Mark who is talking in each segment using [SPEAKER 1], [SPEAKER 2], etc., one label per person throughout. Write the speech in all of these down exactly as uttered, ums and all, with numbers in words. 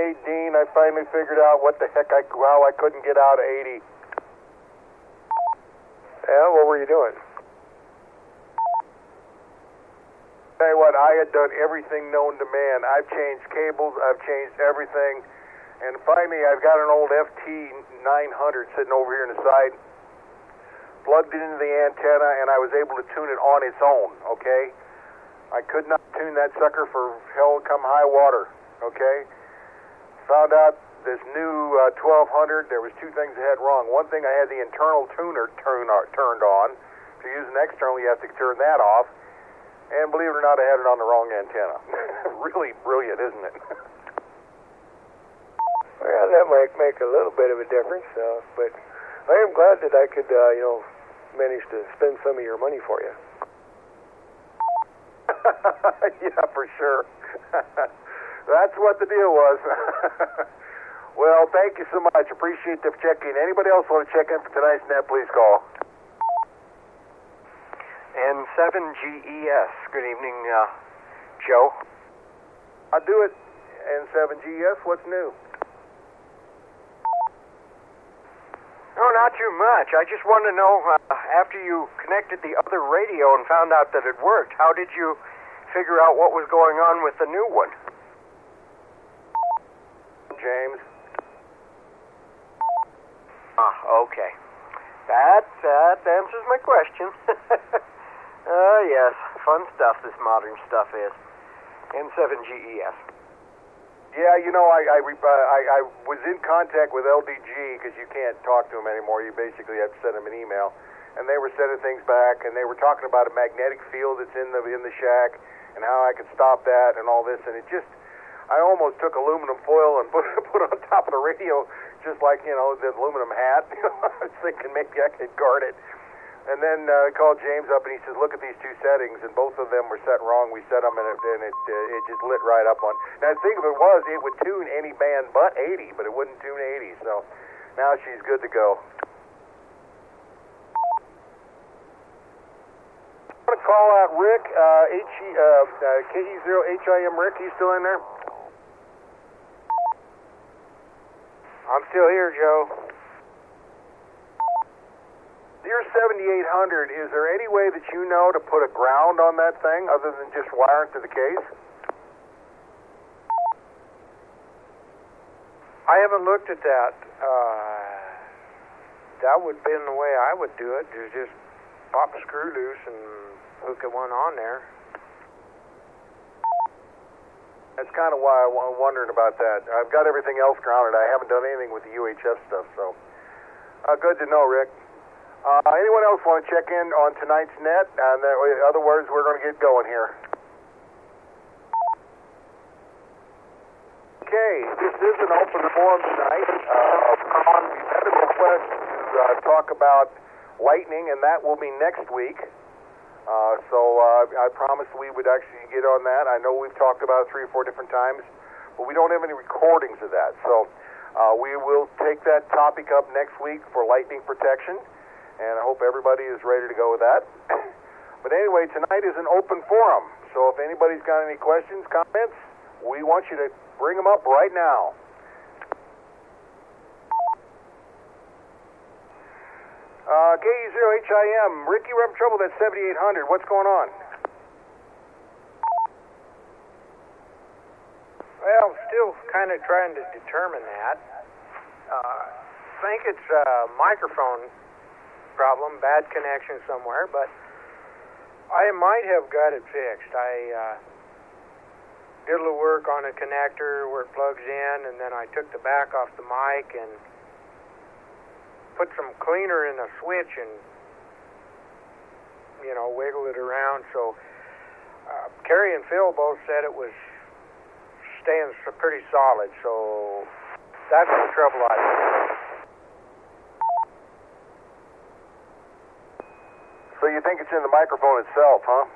[SPEAKER 1] Hey, Dean, I finally figured out what the heck I, how I couldn't get out of eighty.
[SPEAKER 2] Yeah, what were you doing?
[SPEAKER 1] Tell you what, I had done everything known to man. I've changed cables, I've changed everything, and finally I've got an old F T nine hundred sitting over here in the side, plugged it into the antenna, and I was able to tune it on its own, okay? I could not tune that sucker for hell come high water, okay? Found out this new uh, twelve hundred, there was two things I had wrong. One thing, I had the internal tuner turn, uh, turned on. If you use an external, you have to turn that off. And believe it or not, I had it on the wrong antenna. Really brilliant, isn't it?
[SPEAKER 2] Well, that might make a little bit of a difference, uh, but I am glad that I could, uh, you know, manage to spend some of your money for you.
[SPEAKER 1] Yeah, for sure. That's what the deal was. Well, thank you so much. Appreciate the check-in. Anybody else want to check in for tonight's net, please call.
[SPEAKER 3] N seven G E S. Good evening, uh, Joe.
[SPEAKER 1] I'll do it. N seven G E S, what's new?
[SPEAKER 3] No, not too much. I just want to know, uh, after you connected the other radio and found out that it worked, how did you figure out what was going on with the new one?
[SPEAKER 1] James.
[SPEAKER 3] Ah, okay. That, that answers my question. Ah, uh, yes. Fun stuff, this modern stuff is. N seven G E S.
[SPEAKER 1] Yeah, you know, I I, I, I was in contact with L D G because you can't talk to them anymore. You basically have to send them an email. And they were sending things back, and they were talking about a magnetic field that's in the in the shack and how I could stop that and all this. And it just, I almost took aluminum foil and put put it on top of the radio, just like, you know, the aluminum hat. I was thinking maybe I could guard it. And then uh, I called James up, and he says, look at these two settings, and both of them were set wrong. We set them, and it, and it, uh, it just lit right up on. Now, the thing of it was, it would tune any band but eighty, but it wouldn't tune eighty, so now she's good to go. I'm going to call out Rick, uh, H E, uh, uh, K E zero H I M Rick. He's still in there?
[SPEAKER 2] I'm still here, Joe.
[SPEAKER 1] Your seventy-eight hundred, is there any way that you know to put a ground on that thing other than just wire it to the case?
[SPEAKER 2] I haven't looked at that. Uh, that would have been the way I would do it, is just pop a screw loose and hook a one on there.
[SPEAKER 1] That's kind of why I'm wondering about that. I've got everything else grounded. I haven't done anything with the U H F stuff, so uh, good to know, Rick. Uh, anyone else want to check in on tonight's net? And uh, in other words, we're going to get going here. Okay, this is an open forum tonight. Uh, on we've had a request to uh, talk about lightning, and that will be next week. Uh, so uh, I promised we would actually get on that. I know we've talked about it three or four different times, but we don't have any recordings of that. So uh, we will take that topic up next week for lightning protection. And I hope everybody is ready to go with that. But anyway, tonight is an open forum. So if anybody's got any questions, comments, we want you to bring them up right now. Uh, K E zero H I M, Ricky, we're having trouble with that seventy-eight hundred. What's going on?
[SPEAKER 2] Well, still kind of trying to determine that. Uh, I think it's a microphone problem, bad connection somewhere, but I might have got it fixed. I uh, did a little work on a connector where it plugs in, and then I took the back off the mic and put some cleaner in the switch and, you know, wiggle it around. So uh, Kerry and Phil both said it was staying pretty solid, so that's the trouble I had.
[SPEAKER 1] So you think it's in the microphone itself, huh?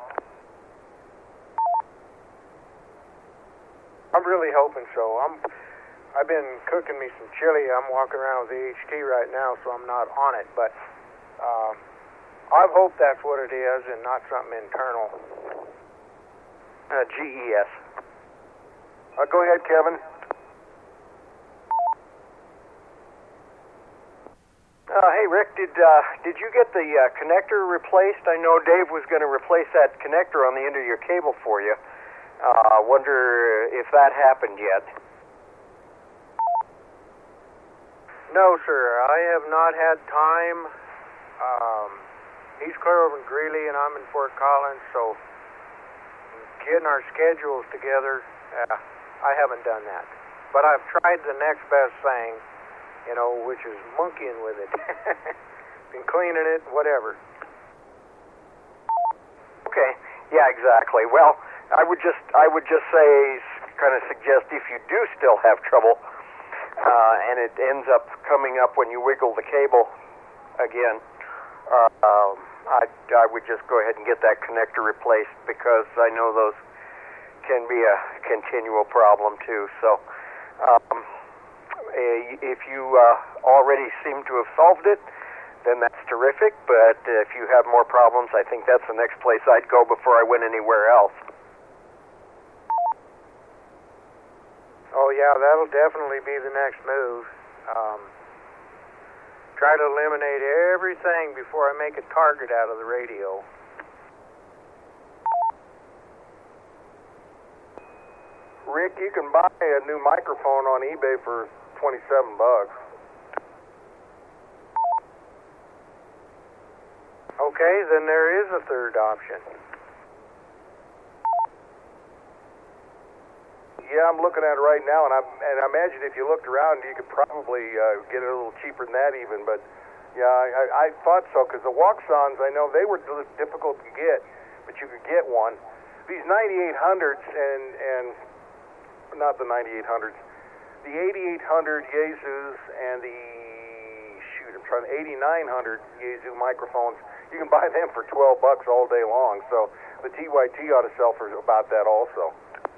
[SPEAKER 2] I'm really hoping so. I'm, I've been cooking me some chili. I'm walking around with the H T right now, so I'm not on it. But uh, I hope that's what it is and not something internal.
[SPEAKER 3] Uh, G E S.
[SPEAKER 1] Uh, go ahead, Kevin.
[SPEAKER 3] Uh, hey, Rick, did uh, did you get the uh, connector replaced? I know Dave was going to replace that connector on the end of your cable for you. I uh, wonder if that happened yet.
[SPEAKER 2] No, sir. I have not had time. Um, he's clear over in Greeley, and I'm in Fort Collins, so getting our schedules together, uh, I haven't done that. But I've tried the next best thing, you know, which is monkeying with it. Been cleaning it, whatever.
[SPEAKER 3] Okay. Yeah, exactly. Well, I would just I would just say, kind of suggest if you do still have trouble, uh, and it ends up coming up when you wiggle the cable again, uh, um, I I would just go ahead and get that connector replaced, because I know those can be a continual problem too. So. Um, if you uh, already seem to have solved it, then that's terrific, but if you have more problems, I think that's the next place I'd go before I went anywhere else.
[SPEAKER 2] Oh yeah, that'll definitely be the next move. Um, try to eliminate everything before I make a target out of the radio.
[SPEAKER 1] Rick, you can buy a new microphone on eBay for twenty-seven bucks.
[SPEAKER 2] Okay, then there is a third option.
[SPEAKER 1] Yeah, I'm looking at it right now, and I and I imagine if you looked around, you could probably uh, get it a little cheaper than that even. But yeah, I, I thought so, because the Waxons, I know they were difficult to get, but you could get one. These ninety-eight hundreds and and not the ninety-eight hundreds, the eighty-eight hundred Yaesus and the, shoot, I'm trying, eighty-nine hundred Yaesu microphones, you can buy them for twelve bucks all day long. So the T Y T ought to sell for about that also.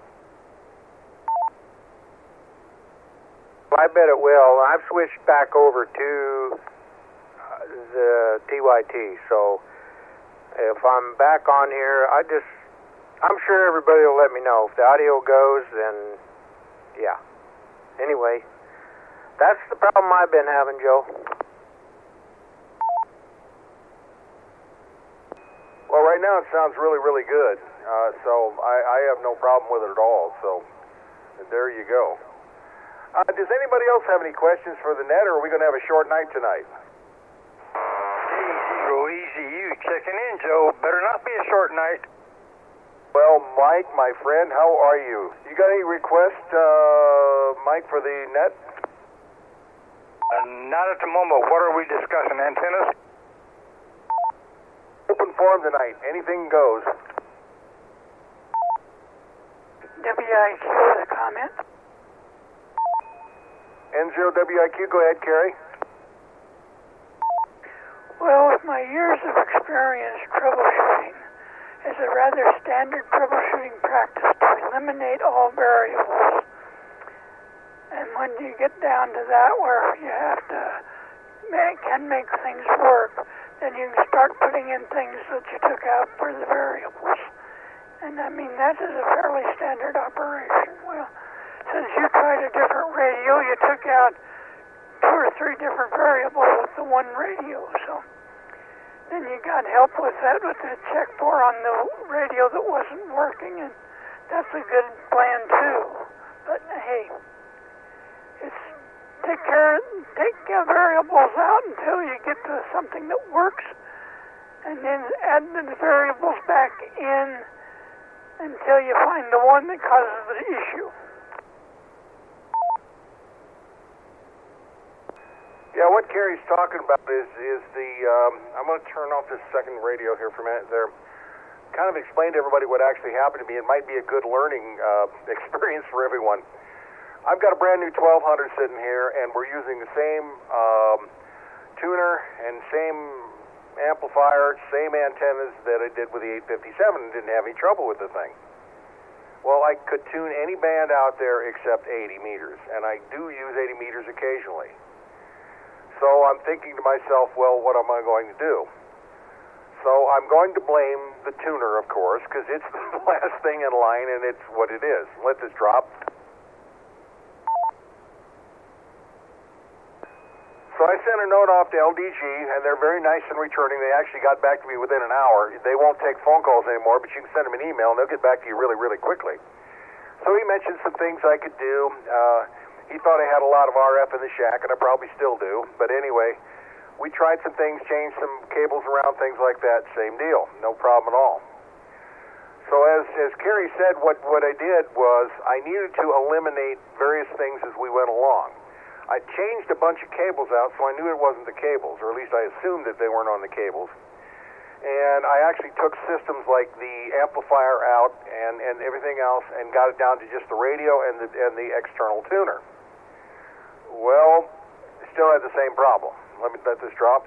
[SPEAKER 2] I bet it will. I've switched back over to uh, the T Y T, so if I'm back on here, I just, I'm sure everybody will let me know. If the audio goes, then yeah. Anyway, that's the problem I've been having, Joe.
[SPEAKER 1] Well, right now it sounds really, really good. Uh, so I, I have no problem with it at all. So there you go. Uh, does anybody else have any questions for the net, or are we going to have a short night tonight?
[SPEAKER 4] Easy, go easy. You checking in, Joe. Better not be a short night.
[SPEAKER 1] Well, Mike, my friend, how are you? You got any requests, uh, Mike, for the net?
[SPEAKER 4] Uh, not at the moment. What are we discussing? Antennas?
[SPEAKER 1] Open forum tonight. Anything goes.
[SPEAKER 5] W I Q with a comment.
[SPEAKER 1] N zero W I Q, go ahead, Carrie.
[SPEAKER 5] Well, with my years of experience troubleshooting, it's a rather standard troubleshooting practice to eliminate all variables. And when you get down to that where you have to make, can make things work, then you can start putting in things that you took out for the variables. And I mean, that is a fairly standard operation. Well, since you tried a different radio, you took out two or three different variables with the one radio, so then you got help with that, with the check four on the radio that wasn't working, and that's a good plan too. But hey, it's take care, take uh, variables out until you get to something that works, and then add the variables back in until you find the one that causes the issue.
[SPEAKER 1] Yeah, what Carrie's talking about is is the, um, I'm going to turn off this second radio here for a minute there. Kind of explain to everybody what actually happened to me. It might be a good learning uh, experience for everyone. I've got a brand new twelve hundred sitting here, and we're using the same um, tuner and same amplifier, same antennas that I did with the eight fifty-seven, and didn't have any trouble with the thing. Well, I could tune any band out there except eighty meters, and I do use eighty meters occasionally. So I'm thinking to myself, well, what am I going to do? So I'm going to blame the tuner, of course, because it's the last thing in line, and it's what it is. Let this drop. So So I sent a note off to L D G, and they're very nice in returning. They actually got back to me within an hour. They won't take phone calls anymore, but you can send them an email, and they'll get back to you really, really quickly. So he mentioned some things I could do. Uh, he thought I had a lot of R F in the shack, and I probably still do. But anyway, we tried some things, changed some cables around, things like that. Same deal. No problem at all. So as, as Kerry said, what, what I did was I needed to eliminate various things as we went along. I changed a bunch of cables out, so I knew it wasn't the cables, or at least I assumed that they weren't on the cables. And I actually took systems like the amplifier out and, and everything else and got it down to just the radio and the, and the external tuner. Well, still had the same problem. Let me let this drop.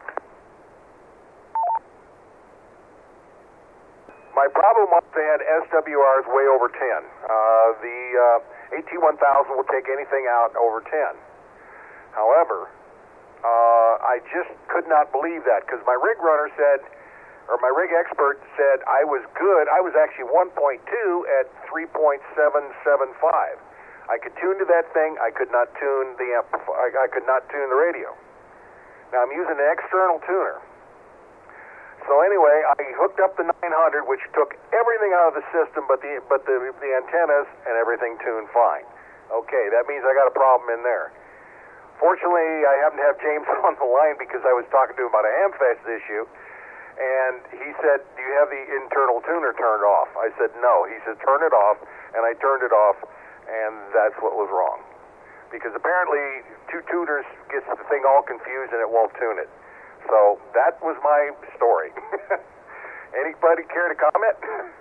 [SPEAKER 1] My problem was they had S W Rs way over ten. Uh, the uh, A T one thousand will take anything out over ten. However, uh, I just could not believe that because my rig runner said, or my rig expert said I was good. I was actually one point two at three point seven seven five. I could tune to that thing. I could not tune the amplif- I, I could not tune the radio. Now I'm using an external tuner. So anyway, I hooked up the nine hundred, which took everything out of the system, but the but the the antennas and everything tuned fine. Okay, that means I got a problem in there. Fortunately, I happen to have James on the line because I was talking to him about a Hamfest issue, and he said, "Do you have the internal tuner turned off?" I said, "No." He said, "Turn it off," and I turned it off, and that's what was wrong. Because apparently, two tuners gets the thing all confused and it won't tune it. So that was my story. Anybody care to comment?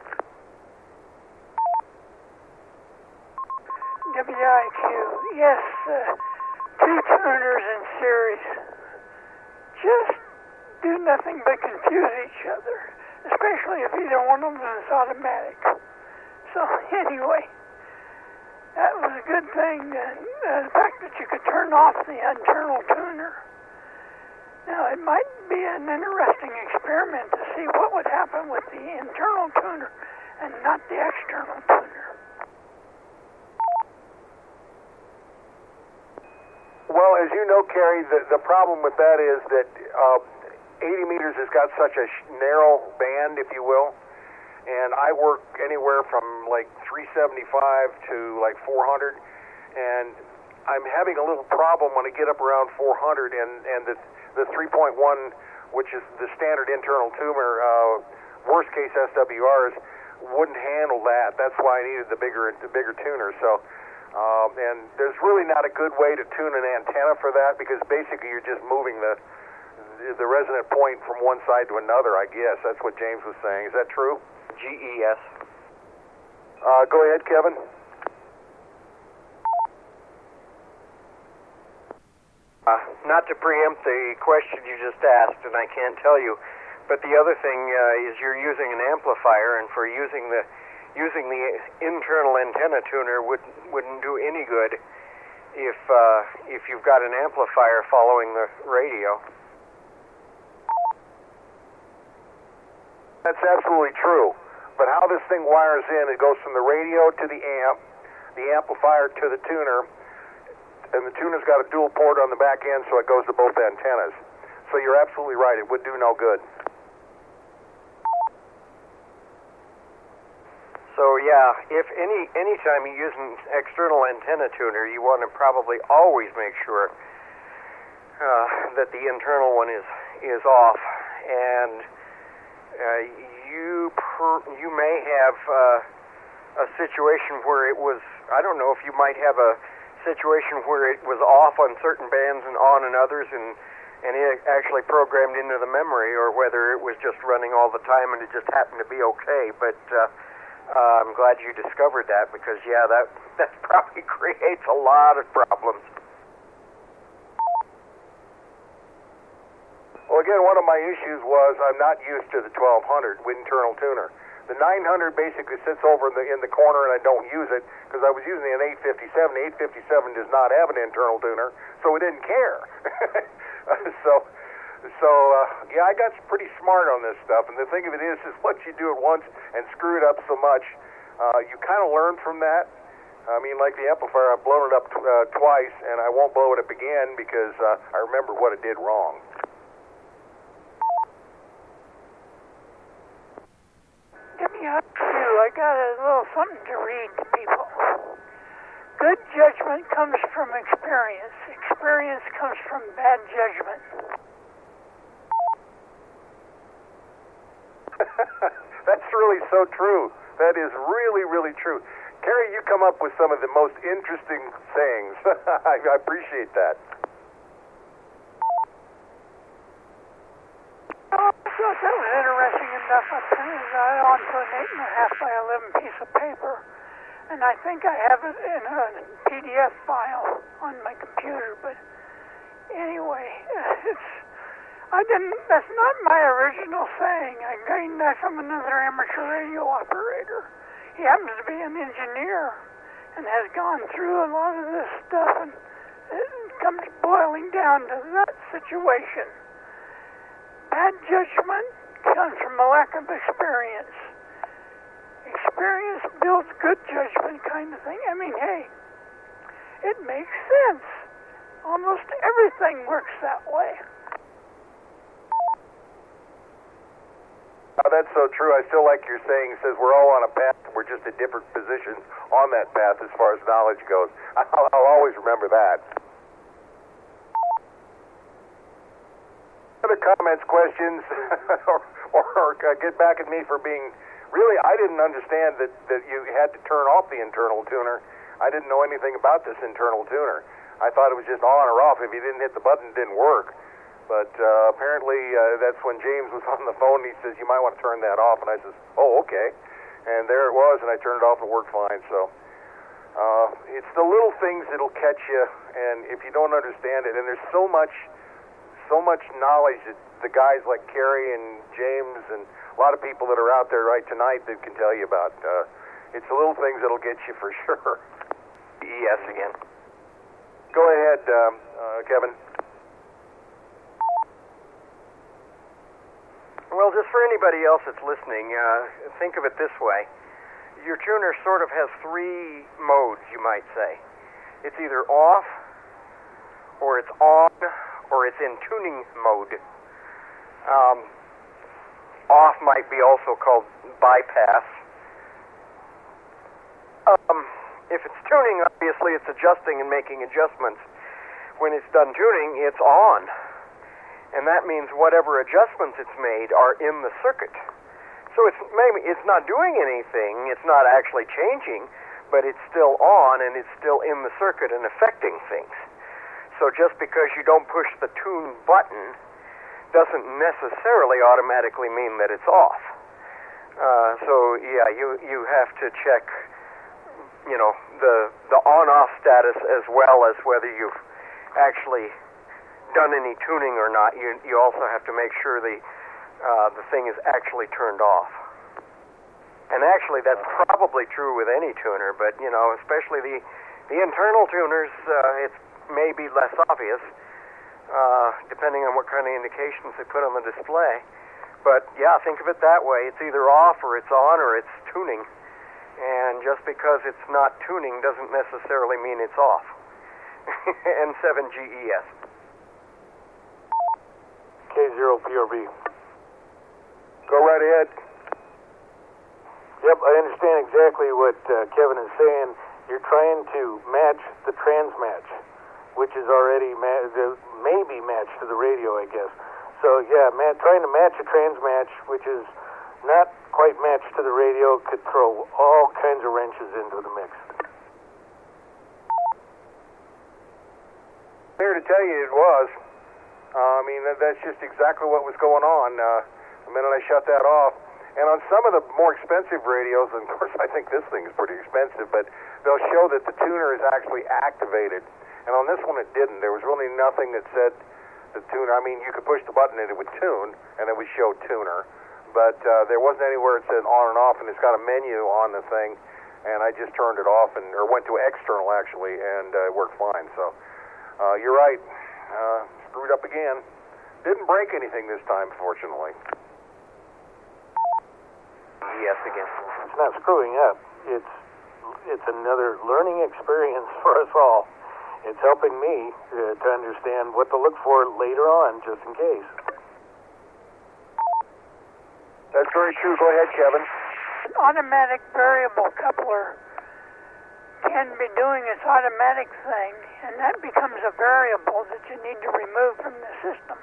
[SPEAKER 5] W I Q, yes, uh, two tuners in series just do nothing but confuse each other, especially if either one of them is automatic. So anyway, that was a good thing, and uh, the fact that you could turn off the internal tuner. Now, it might be an interesting experiment to see what would happen with the internal tuner and not the external tuner.
[SPEAKER 1] Well, as you know, Kerry, the, the problem with that is that uh, eighty meters has got such a sh- narrow band, if you will, and I work anywhere from like three seventy-five to like four hundred, and I'm having a little problem when I get up around four hundred, and, and the the three point one, which is the standard internal tuner, uh, worst case S W Rs, wouldn't handle that. That's why I needed the bigger the bigger tuner. So, um, and there's really not a good way to tune an antenna for that because basically you're just moving the the resonant point from one side to another, I guess. That's what James was saying. Is that true?
[SPEAKER 3] G E S.
[SPEAKER 1] Uh, go ahead, Kevin.
[SPEAKER 3] Uh, not to preempt the question you just asked, and I can't tell you, but the other thing uh, is you're using an amplifier, and for using the using the internal antenna tuner wouldn't wouldn't do any good if uh, if you've got an amplifier following the radio.
[SPEAKER 1] That's absolutely true. But how this thing wires in, it goes from the radio to the amp, the amplifier to the tuner, and the tuner's got a dual port on the back end, so it goes to both antennas. So you're absolutely right. It would do no good.
[SPEAKER 3] So yeah, if any any time you use an external antenna tuner, you want to probably always make sure uh, that the internal one is is off, and uh, you per, you may have uh, a situation where it was, I don't know if you might have a situation where it was off on certain bands and on in others, and and it actually programmed into the memory, or whether it was just running all the time and it just happened to be okay. But uh, uh, I'm glad you discovered that, because yeah, that that probably creates a lot of problems.
[SPEAKER 1] Well, again, one of my issues was I'm not used to the twelve hundred with internal tuner. The nine hundred basically sits over in the, in the corner, and I don't use it because I was using an eight fifty-seven. The eight fifty-seven does not have an internal tuner, so it didn't care. so, so uh, yeah, I got pretty smart on this stuff. And the thing of it is, is once you do it once and screw it up so much, uh, you kind of learn from that. I mean, like the amplifier, I've blown it up t- uh, twice, and I won't blow it up again because uh, I remember what it did wrong.
[SPEAKER 5] Give me a few. I got a little something to read to people. Good judgment comes from experience. Experience comes from bad judgment.
[SPEAKER 1] That's really so true. That is really, really true. Kerry, you come up with some of the most interesting sayings. I, I appreciate that.
[SPEAKER 5] Oh, so that was interesting enough. I printed it onto an eight and a half by eleven piece of paper, and I think I have it in a P D F file on my computer. But anyway, it's I didn't. That's not my original saying. I gained that from another amateur radio operator. He happens to be an engineer and has gone through a lot of this stuff, and it comes boiling down to that situation. Bad judgment comes from a lack of experience. Experience builds good judgment, kind of thing. I mean, hey, it makes sense. Almost everything works that way.
[SPEAKER 1] Oh, that's so true. I still like your saying. It says we're all on a path. We're just at different positions on that path as far as knowledge goes. I'll, I'll always remember that. Other comments, questions, or, or, or uh, get back at me for being... Really, I didn't understand that, that you had to turn off the internal tuner. I didn't know anything about this internal tuner. I thought it was just on or off. If you didn't hit the button, it didn't work. But uh, apparently uh, that's when James was on the phone, and he says, you might want to turn that off. And I says, oh, okay. And there it was, and I turned it off, and it worked fine. So uh, it's the little things that'll catch you, and if you don't understand it, and there's so much, so much knowledge that the guys like Kerry and James and a lot of people that are out there right tonight that can tell you about. Uh, it's the little things that'll get you for sure.
[SPEAKER 3] E S again.
[SPEAKER 1] Go ahead, um, uh, Kevin.
[SPEAKER 3] Well, just for anybody else that's listening, uh, think of it this way. Your tuner sort of has three modes, you might say. It's either off, or it's on, or it's in tuning mode. Um, off might be also called bypass. Um, if it's tuning, obviously it's adjusting and making adjustments. When it's done tuning, it's on. And that means whatever adjustments it's made are in the circuit. So it's maybe it's not doing anything, it's not actually changing, but it's still on and it's still in the circuit and affecting things. So just because you don't push the tune button doesn't necessarily automatically mean that it's off. Uh, so yeah, you you have to check, you know, the the on-off status as well as whether you've actually done any tuning or not. You you also have to make sure the uh, the thing is actually turned off. And actually, that's probably true with any tuner, but you know, especially the the internal tuners, uh, it's maybe less obvious, uh, depending on what kind of indications they put on the display. But yeah, think of it that way. It's either off or it's on or it's tuning. And just because it's not tuning doesn't necessarily mean it's off. N seven G E S.
[SPEAKER 6] K zero P R B.
[SPEAKER 1] Go right ahead.
[SPEAKER 6] Yep, I understand exactly what uh, Kevin is saying. You're trying to match the transmatch, which is already ma- maybe matched to the radio, I guess. So yeah, man, trying to match a transmatch, which is not quite matched to the radio, could throw all kinds of wrenches into the mix.
[SPEAKER 1] Here to tell you it was. Uh, I mean, that, that's just exactly what was going on uh, the minute I shut that off. And on some of the more expensive radios, and of course I think this thing is pretty expensive, but they'll show that the tuner is actually activated. And on this one it didn't. There was really nothing that said the tuner. I mean, you could push the button and it would tune, and it would show tuner. But uh, there wasn't anywhere it said on and off, and it's got a menu on the thing. And I just turned it off, and or went to external actually, and uh, it worked fine. So uh, you're right. Uh, screwed up again. Didn't break anything this time, fortunately.
[SPEAKER 3] Yes, again.
[SPEAKER 6] It's not screwing up. It's it's another learning experience for us all. It's helping me uh, to understand what to look for later on, just in case.
[SPEAKER 1] That's very true. Go ahead, Kevin.
[SPEAKER 5] An automatic variable coupler can be doing its automatic thing, and that becomes a variable that you need to remove from the system.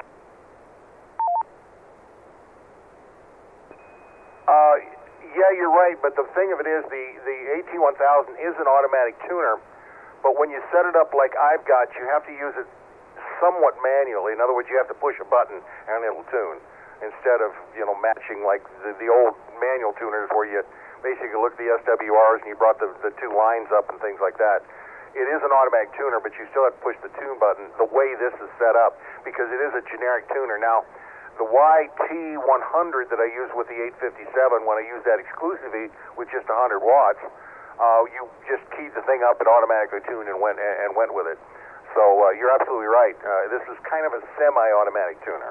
[SPEAKER 1] Uh, yeah, you're right, but the thing of it is the, the A T one thousand is an automatic tuner, but when you set it up like I've got, you have to use it somewhat manually. In other words, you have to push a button and it'll tune, instead of, you know, matching like the, the old manual tuners where you basically look at the S W Rs and you brought the, the two lines up and things like that. It is an automatic tuner, but you still have to push the tune button the way this is set up, because it is a generic tuner. Now, the Y T one hundred that I use with the eight fifty-seven, when I use that exclusively with just one hundred watts, uh, you just keyed the thing up, it automatically tuned and went and went with it. So uh, you're absolutely right. Uh, this is kind of a semi-automatic tuner.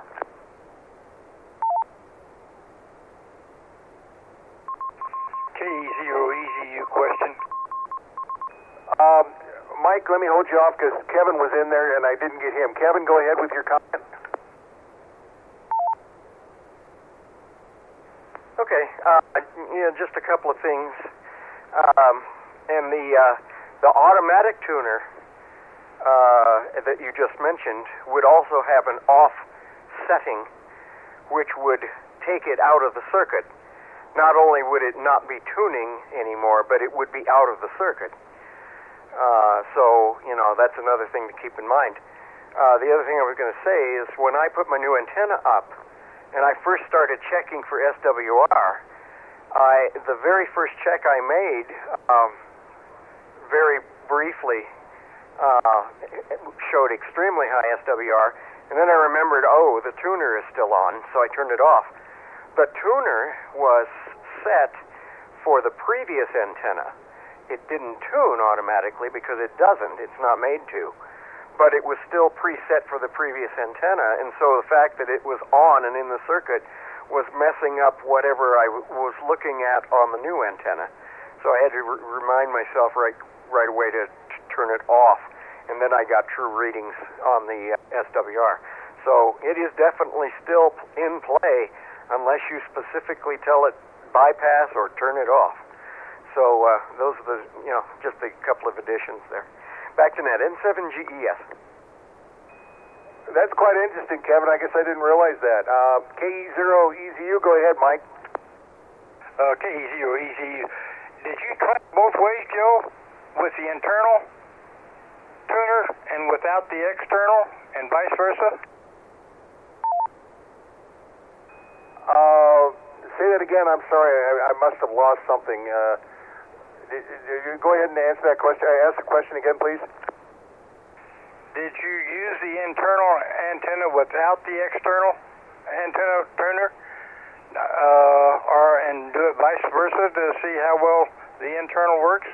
[SPEAKER 4] K zero E Z U question.
[SPEAKER 1] Um, Mike, let me hold you off because Kevin was in there and I didn't get him. Kevin, go ahead with your comment.
[SPEAKER 3] Okay, uh, you know, just a couple of things. Um, and the uh, the automatic tuner uh, that you just mentioned would also have an off setting, which would take it out of the circuit. Not only would it not be tuning anymore, but it would be out of the circuit. Uh, so, you know, that's another thing to keep in mind. Uh, the other thing I was going to say is when I put my new antenna up, and I first started checking for S W R, I, the very first check I made, um, very briefly, uh, showed extremely high S W R, and then I remembered, oh, the tuner is still on, so I turned it off. The tuner was set for the previous antenna. It didn't tune automatically because it doesn't. It's not made to. But it was still preset for the previous antenna, and so the fact that it was on and in the circuit was messing up whatever I w- was looking at on the new antenna. So I had to r- remind myself right right away to t- turn it off, and then I got true readings on the uh, S W R. So it is definitely still in play unless you specifically tell it bypass or turn it off. So uh, those are the, you know, just a couple of additions there. Back to net, N seven G E S.
[SPEAKER 1] That's quite interesting, Kevin. I guess I didn't realize that. Uh, K E zero E Z U, go ahead, Mike.
[SPEAKER 4] Uh, K zero E Z U. Did you try both ways, Joe, with the internal tuner and without the external, and vice versa?
[SPEAKER 1] Uh, say that again. I'm sorry. I, I must have lost something. Uh, did, did you go ahead and answer that question. Ask the question again, please.
[SPEAKER 4] Did you use the internal antenna without the external antenna tuner, uh, or and do it vice versa to see how well the internal works?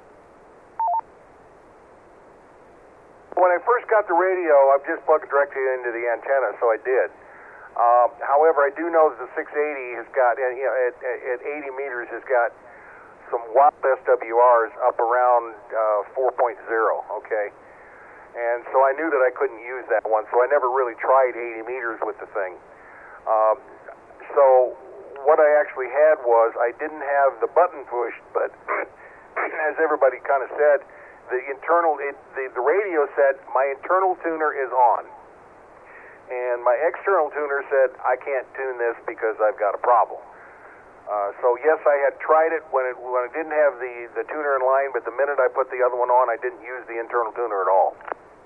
[SPEAKER 1] When I first got the radio, I just plugged it directly into the antenna, so I did. Uh, however, I do know that the six eighty has got, you know, at, at eighty meters, has got some wild S W Rs up around uh, four point oh, okay? And so I knew that I couldn't use that one, so I never really tried eighty meters with the thing. Um, so what I actually had was, I didn't have the button pushed, but as everybody kind of said, the internal, it, the, the radio said, my internal tuner is on. And my external tuner said, I can't tune this because I've got a problem. Uh, so yes, I had tried it when it when it didn't have the, the tuner in line, but the minute I put the other one on, I didn't use the internal tuner at all.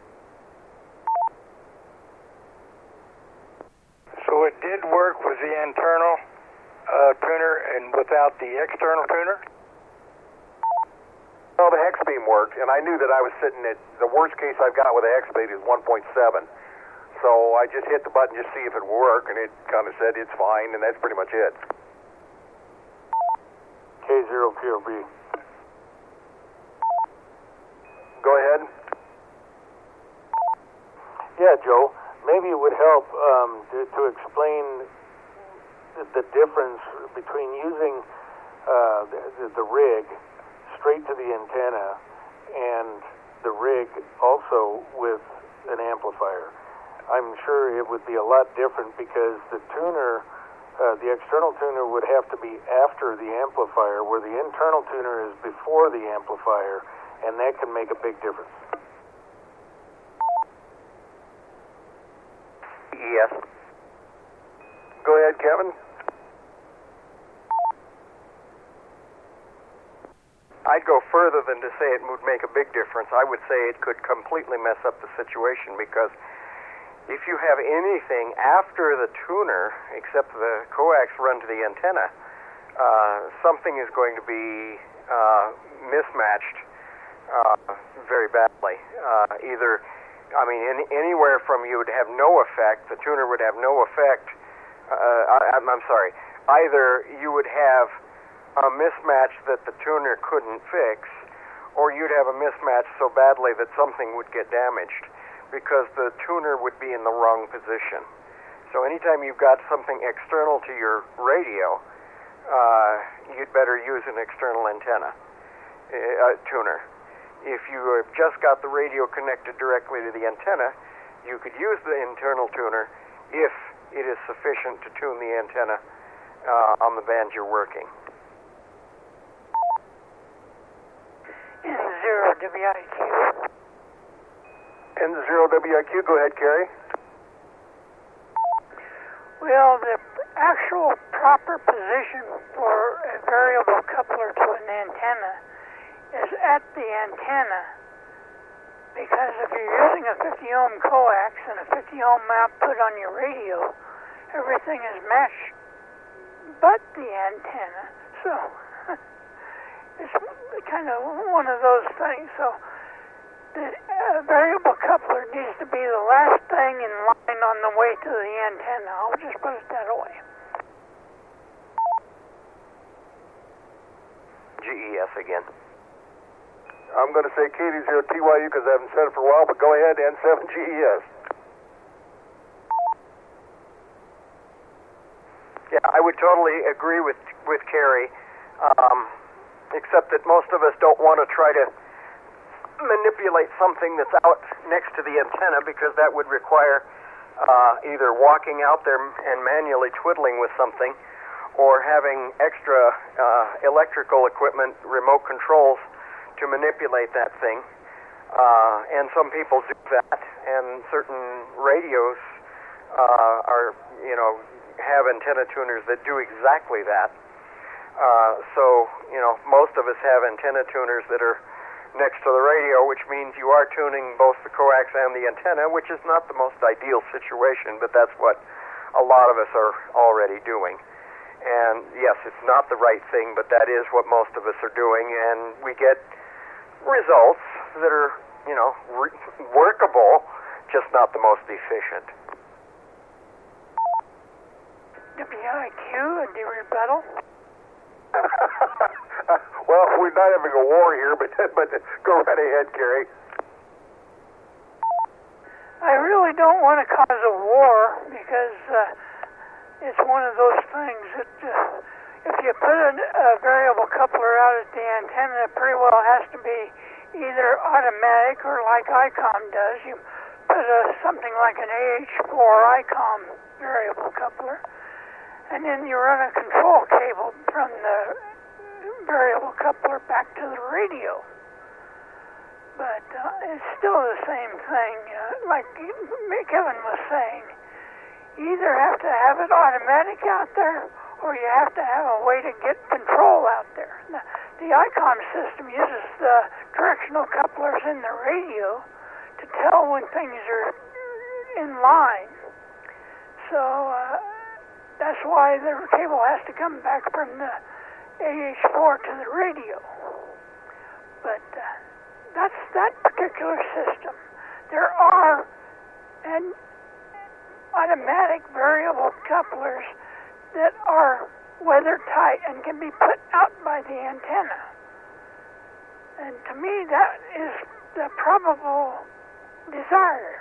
[SPEAKER 4] So it did work with the internal uh, tuner and without the external tuner?
[SPEAKER 1] Well, the hex beam worked, and I knew that I was sitting at, the worst case I've got with a hex beam is one point seven. So I just hit the button just to see if it would work, and it kind of said it's fine, and that's pretty much it.
[SPEAKER 6] K zero P O B.
[SPEAKER 1] Go ahead.
[SPEAKER 6] Yeah, Joe. Maybe it would help um, to, to explain the, the difference between using uh, the, the rig straight to the antenna and the rig also with an amplifier. I'm sure it would be a lot different because the tuner, uh, the external tuner would have to be after the amplifier, where the internal tuner is before the amplifier, and that can make a big difference.
[SPEAKER 3] Yes.
[SPEAKER 1] Go ahead, Kevin.
[SPEAKER 3] I'd go further than to say it would make a big difference. I would say it could completely mess up the situation, because if you have anything after the tuner, except the coax run to the antenna, uh, something is going to be uh, mismatched uh, very badly. Uh, either, I mean, any, anywhere from you would have no effect, the tuner would have no effect. Uh, I, I'm, I'm sorry. Either you would have a mismatch that the tuner couldn't fix, or you'd have a mismatch so badly that something would get damaged, because the tuner would be in the wrong position. So anytime you've got something external to your radio, uh, you'd better use an external antenna uh, tuner. If you have just got the radio connected directly to the antenna, you could use the internal tuner if it is sufficient to tune the antenna uh, on the band you're working.
[SPEAKER 5] N zero W I Q.
[SPEAKER 1] N zero W I Q, go ahead, Carrie.
[SPEAKER 5] Well, the actual proper position for a variable coupler to an antenna is at the antenna, because if you're using a fifty ohm coax and a fifty ohm output on your radio, everything is meshed but the antenna. So it's kind of one of those things. So the uh, variable coupler needs to be the last thing in line on the way to the antenna. I'll just put it that way.
[SPEAKER 3] G E S again.
[SPEAKER 1] I'm going to say K D zero T Y U because I haven't said it for a while, but go ahead, N seven G E S.
[SPEAKER 3] Yeah, I would totally agree with with Carrie, um, except that most of us don't want to try to manipulate something that's out next to the antenna, because that would require uh, either walking out there and manually twiddling with something, or having extra uh, electrical equipment, remote controls, to manipulate that thing. Uh, and some people do that, and certain radios uh, are, you know, have antenna tuners that do exactly that. Uh, so, you know, most of us have antenna tuners that are next to the radio, which means you are tuning both the coax and the antenna, which is not the most ideal situation, but that's what a lot of us are already doing. And yes, it's not the right thing, but that is what most of us are doing, and we get results that are, you know, re- workable, just not the most efficient.
[SPEAKER 5] W I Q, a de rebuttal.
[SPEAKER 1] Well, we're not having a war here, but but go right ahead, Carrie.
[SPEAKER 5] I really don't want to cause a war, because uh, it's one of those things that uh, if you put a, a variable coupler out at the antenna, it pretty well has to be either automatic or like I COM does. You put a, something like an A H four I COM variable coupler, and then you run a control cable from the variable coupler back to the radio. But uh, it's still the same thing. Uh, like Kevin was saying, you either have to have it automatic out there, or you have to have a way to get control out there. The, the I COM system uses the directional couplers in the radio to tell when things are in line. So uh, that's why the cable has to come back from the A H four to the radio. But uh, that's that particular system. There are an automatic variable couplers that are weather tight and can be put out by the antenna. And to me, that is the probable desire.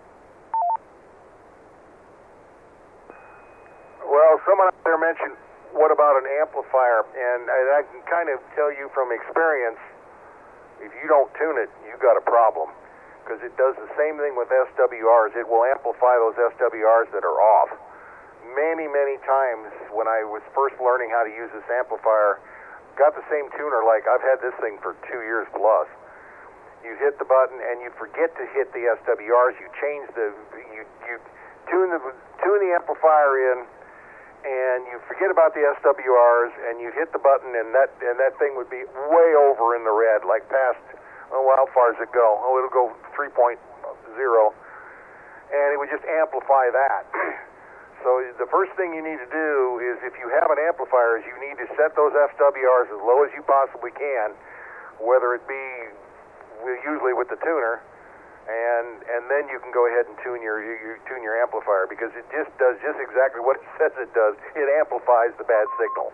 [SPEAKER 1] Well, someone out there mentioned what about an amplifier? And I, I can kind of tell you from experience, if you don't tune it, you got a problem. Because it does the same thing with S W Rs. It will amplify those S W Rs that are off. Many, many times when I was first learning how to use this amplifier, got the same tuner, like I've had this thing for two years plus. You hit the button and you forget to hit the S W Rs. You change the, you, you tune the tune the amplifier in, and you forget about the S W Rs, and you hit the button, and that and that thing would be way over in the red, like past, oh, well, how far does it go? Oh, it'll go three point oh, and it would just amplify that. So the first thing you need to do is, if you have an amplifier, is you need to set those S W Rs as low as you possibly can, whether it be usually with the tuner, and and then you can go ahead and tune your, your tune your amplifier, because it just does just exactly what it says it does. It amplifies the bad signal.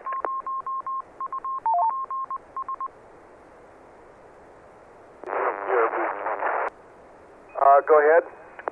[SPEAKER 1] Uh, go ahead.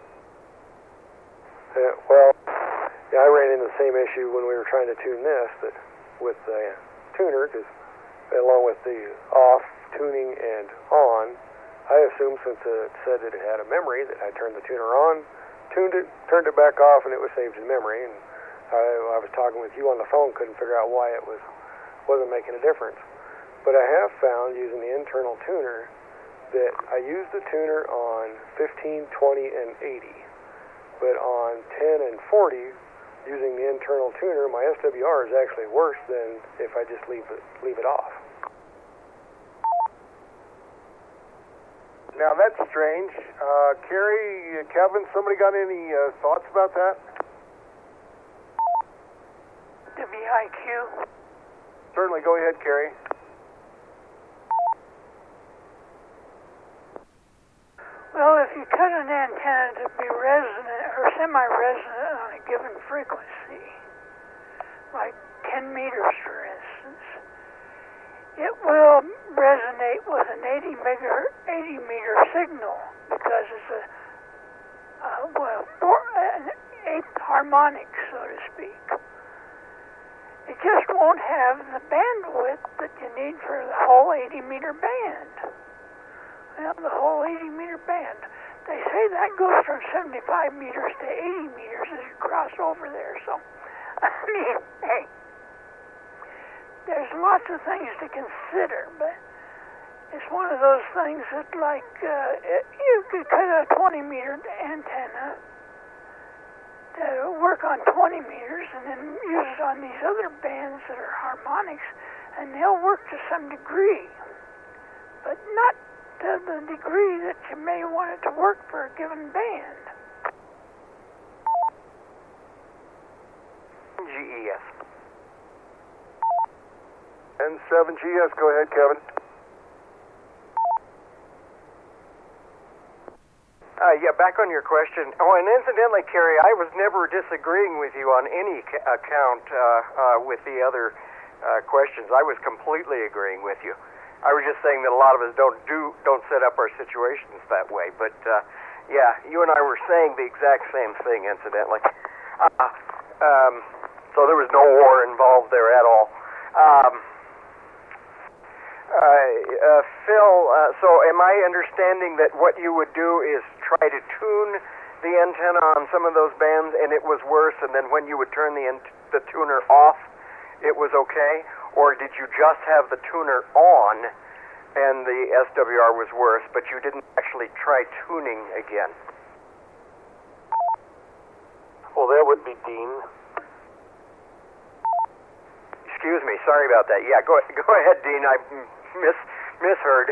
[SPEAKER 7] Uh, well, yeah, I ran into the same issue when we were trying to tune this, that with the tuner, because along with the off, tuning, and on, I assumed, since it said that it had a memory, that I turned the tuner on, tuned it, turned it back off, and it was saved in memory. And I, I was talking with you on the phone, couldn't figure out why it was wasn't making a difference. But I have found, using the internal tuner, that I use the tuner on fifteen, twenty, and eighty. But on ten and forty, using the internal tuner, my S W R is actually worse than if I just leave it leave it off.
[SPEAKER 1] Now that's strange. Uh, Kerry, Kevin, somebody got any uh, thoughts about that?
[SPEAKER 5] W I Q.
[SPEAKER 1] Certainly, go ahead, Kerry.
[SPEAKER 5] Well, if you cut an antenna to be resonant or semi-resonant on a given frequency, like ten meters, for instance, it will resonate with an eighty meter, eighty meter signal, because it's a, a well, four, an eighth harmonic, so to speak. It just won't have the bandwidth that you need for the whole eighty meter band. Well, the whole eighty meter band. They say that goes from seventy-five meters to eighty meters as you cross over there. So, I mean, hey, there's lots of things to consider, but it's one of those things that, like, uh, it, you could cut a twenty meter antenna to work on twenty meters and then use it on these other bands that are harmonics, and they'll work to some degree, but not to the degree that you may want it to work for a given band.
[SPEAKER 3] G E S.
[SPEAKER 1] N seven G S, go ahead, Kevin.
[SPEAKER 3] Uh, yeah, back on your question. Oh, and incidentally, Kerry, I was never disagreeing with you on any ca- account uh, uh, with the other uh, questions. I was completely agreeing with you. I was just saying that a lot of us don't do don't set up our situations that way. But uh, yeah, you and I were saying the exact same thing, incidentally. Uh, um, so there was no war involved there at all. Um, Uh, uh, Phil, uh, so am I understanding that what you would do is try to tune the antenna on some of those bands and it was worse, and then when you would turn the, ant- the tuner off, it was okay? Or did you just have the tuner on and the S W R was worse, but you didn't actually try tuning again?
[SPEAKER 6] Well, that would be Dean.
[SPEAKER 3] Excuse me, sorry about that. Yeah, go, go ahead, Dean. I mis misheard.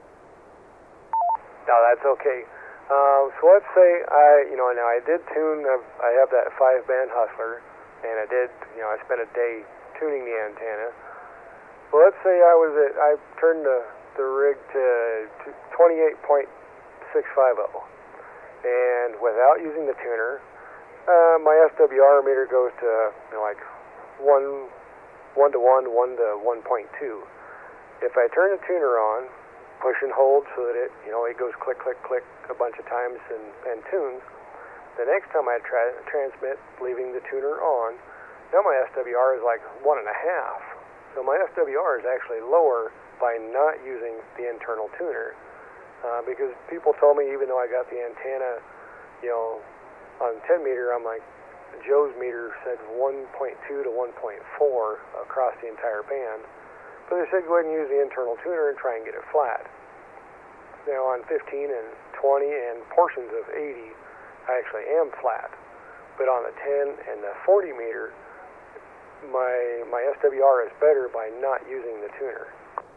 [SPEAKER 7] No, that's okay. Um, so let's say I, you know, now I did tune. Uh, I have that five-band Hustler, and I did, you know, I spent a day tuning the antenna. Well, let's say I was at, I turned the the rig to twenty-eight point six five oh, and without using the tuner, uh, my S W R meter goes to, you know, like one. one to one, one to one point two. If I turn the tuner on, push and hold so that it, you know, it goes click, click, click a bunch of times and, and tunes, the next time I try transmit leaving the tuner on, Now my S W R is like one and a half. So my S W R is actually lower by not using the internal tuner. Uh, because people told me, even though I got the antenna, you know, on ten meter, I'm like, Joe's meter said one point two to one point four across the entire band. But they said go ahead and use the internal tuner and try and get it flat. Now on fifteen and twenty and portions of eighty, I actually am flat. But on the ten and the forty meter, my my S W R is better by not using the tuner.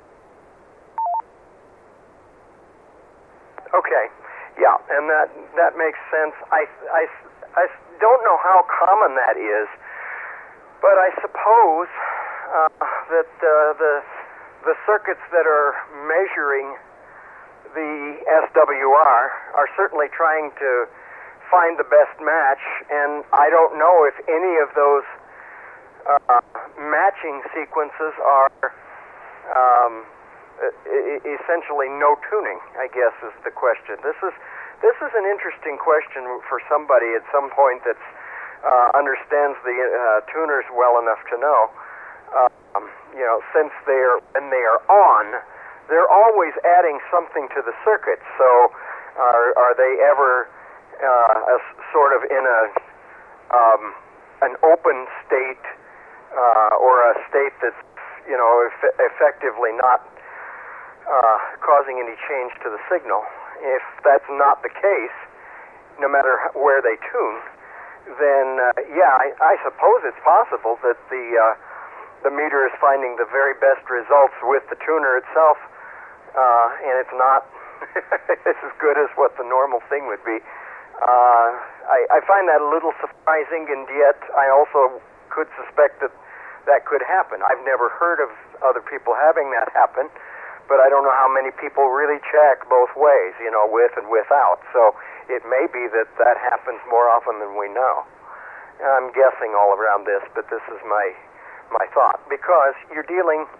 [SPEAKER 3] Okay, yeah, and that that makes sense. I, I, I don't know how common that is, but I suppose uh, that uh, the the circuits that are measuring the S W R are certainly trying to find the best match, and I don't know if any of those uh, matching sequences are um, essentially no tuning, I guess, is the question. This is this is an interesting question for somebody at some point that uh, understands the uh, tuners well enough to know. Um, you know, since they're when they are on, they're always adding something to the circuit. So, are are they ever uh, a, sort of in a um, an open state uh, or a state that's you know eff- effectively not Uh, causing any change to the signal? If that's not the case, no matter where they tune, then uh, yeah, I, I suppose it's possible that the uh, the meter is finding the very best results with the tuner itself, uh, and it's not as good as what the normal thing would be. Uh, I, I find that a little surprising, and yet I also could suspect that that could happen. I've never heard of other people having that happen, but I don't know how many people really check both ways, you know, with and without. So it may be that that happens more often than we know. I'm guessing all around this, but this is my my thought. Because you're dealing,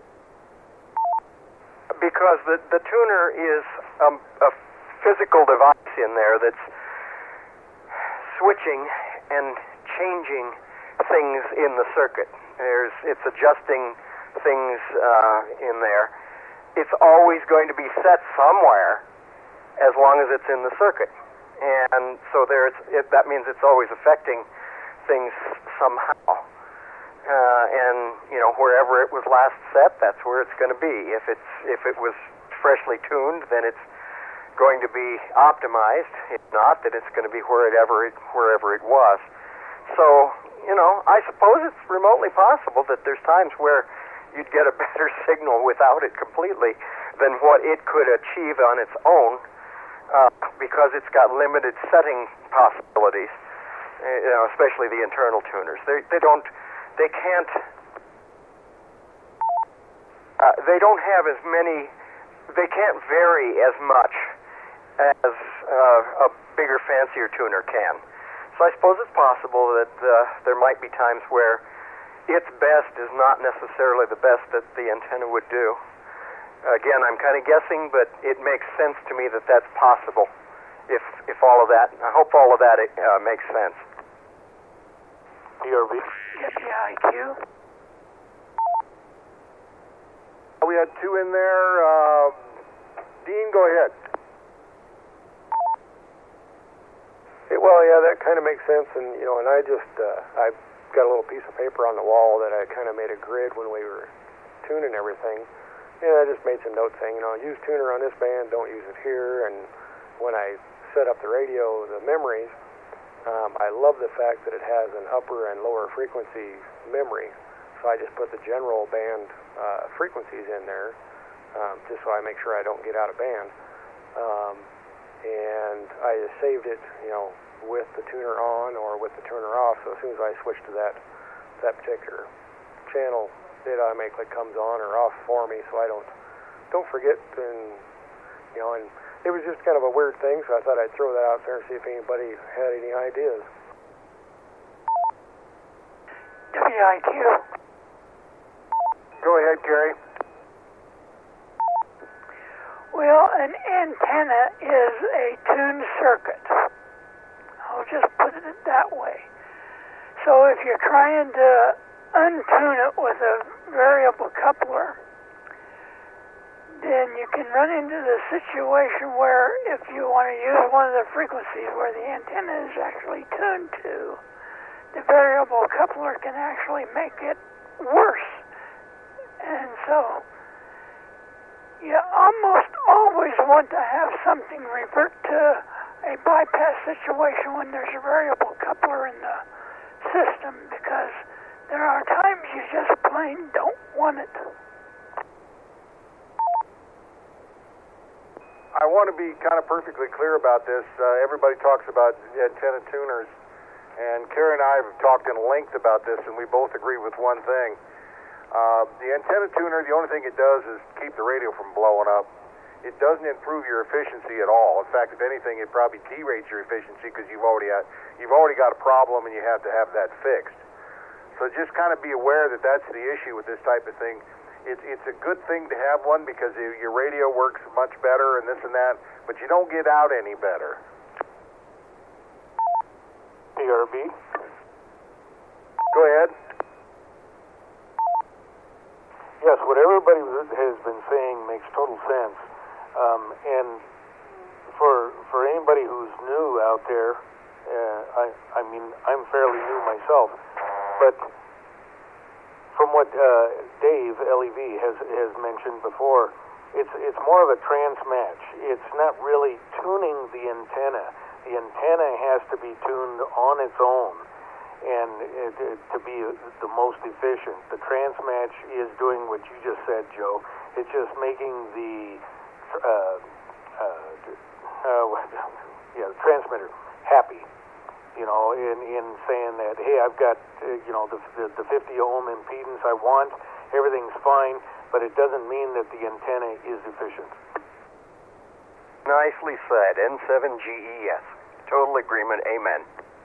[SPEAKER 3] because the, the tuner is um, a physical device in there that's switching and changing things in the circuit. There's, it's adjusting things uh, in there. It's always going to be set somewhere as long as it's in the circuit. And so there it's, it, that means it's always affecting things somehow. Uh, and, you know, wherever it was last set, that's where it's going to be. If it's if it was freshly tuned, then it's going to be optimized. If not, then it's going to be wherever it, wherever it was. So, you know, I suppose it's remotely possible that there's times where you'd get a better signal without it completely than what it could achieve on its own, uh, because it's got limited setting possibilities, uh, you know, especially the internal tuners. They they don't, they can't, uh, they don't have as many, they can't vary as much as uh, a bigger, fancier tuner can. So I suppose it's possible that uh, there might be times where its best is not necessarily the best that the antenna would do. Again, I'm kind of guessing, but it makes sense to me that that's possible. If if all of that, I hope all of that uh, makes sense.
[SPEAKER 6] D R V.
[SPEAKER 5] W I Q.
[SPEAKER 1] We had two in there. Uh, Dean, go ahead.
[SPEAKER 7] Hey, well, yeah, that kind of makes sense, and you know, and I just uh, I. got a little piece of paper on the wall that I kind of made a grid when we were tuning everything. And I just made some notes saying, you know, use tuner on this band, don't use it here. And when I set up the radio, the memories, um, I love the fact that it has an upper and lower frequency memory. So I just put the general band uh, frequencies in there, um, just so I make sure I don't get out of band. Um, and I just saved it, you know, with the tuner on or with the tuner off. So as soon as I switch to that that particular channel, it automatically comes on or off for me, so I don't don't forget. And you know, and it was just kind of a weird thing, so I thought I'd throw that out there and see if anybody had any ideas.
[SPEAKER 5] W I Q.
[SPEAKER 1] Go ahead, Gary.
[SPEAKER 5] Well, an antenna is a tuned circuit. I'll just put it that way. So if you're trying to untune it with a variable coupler, then you can run into the situation where if you want to use one of the frequencies where the antenna is actually tuned to, the variable coupler can actually make it worse. And so you almost always want to have something revert to a bypass situation when there's a variable coupler in the system, because there are times you just plain don't want it.
[SPEAKER 1] I want to be kind of perfectly clear about this. Uh, everybody talks about antenna tuners, and Karen and I have talked in length about this, and we both agree with one thing. Uh, the antenna tuner, the only thing it does is keep the radio from blowing up. It doesn't improve your efficiency at all. In fact, if anything, it probably derates your efficiency because you've already had, you've already got a problem and you have to have that fixed. So just kind of be aware that that's the issue with this type of thing. It's it's a good thing to have one because your radio works much better and this and that, but you don't get out any better.
[SPEAKER 6] P R B.
[SPEAKER 1] Go ahead.
[SPEAKER 6] Yes, what everybody has been saying makes total sense. Um, and for for anybody who's new out there, uh, I I mean I'm fairly new myself, but from what uh, Dave L E V has has mentioned before, it's it's more of a trans match. It's not really tuning the antenna. The antenna has to be tuned on its own, and it, it, to be the most efficient. The trans match is doing what you just said, Joe. It's just making the uh, uh, uh, yeah transmitter happy. You know, in, in saying that, hey, I've got, uh, you know, the, the, the fifty ohm impedance I want, everything's fine, but it doesn't mean that the antenna is efficient.
[SPEAKER 3] Nicely said. N seven G E S. Total agreement. Amen.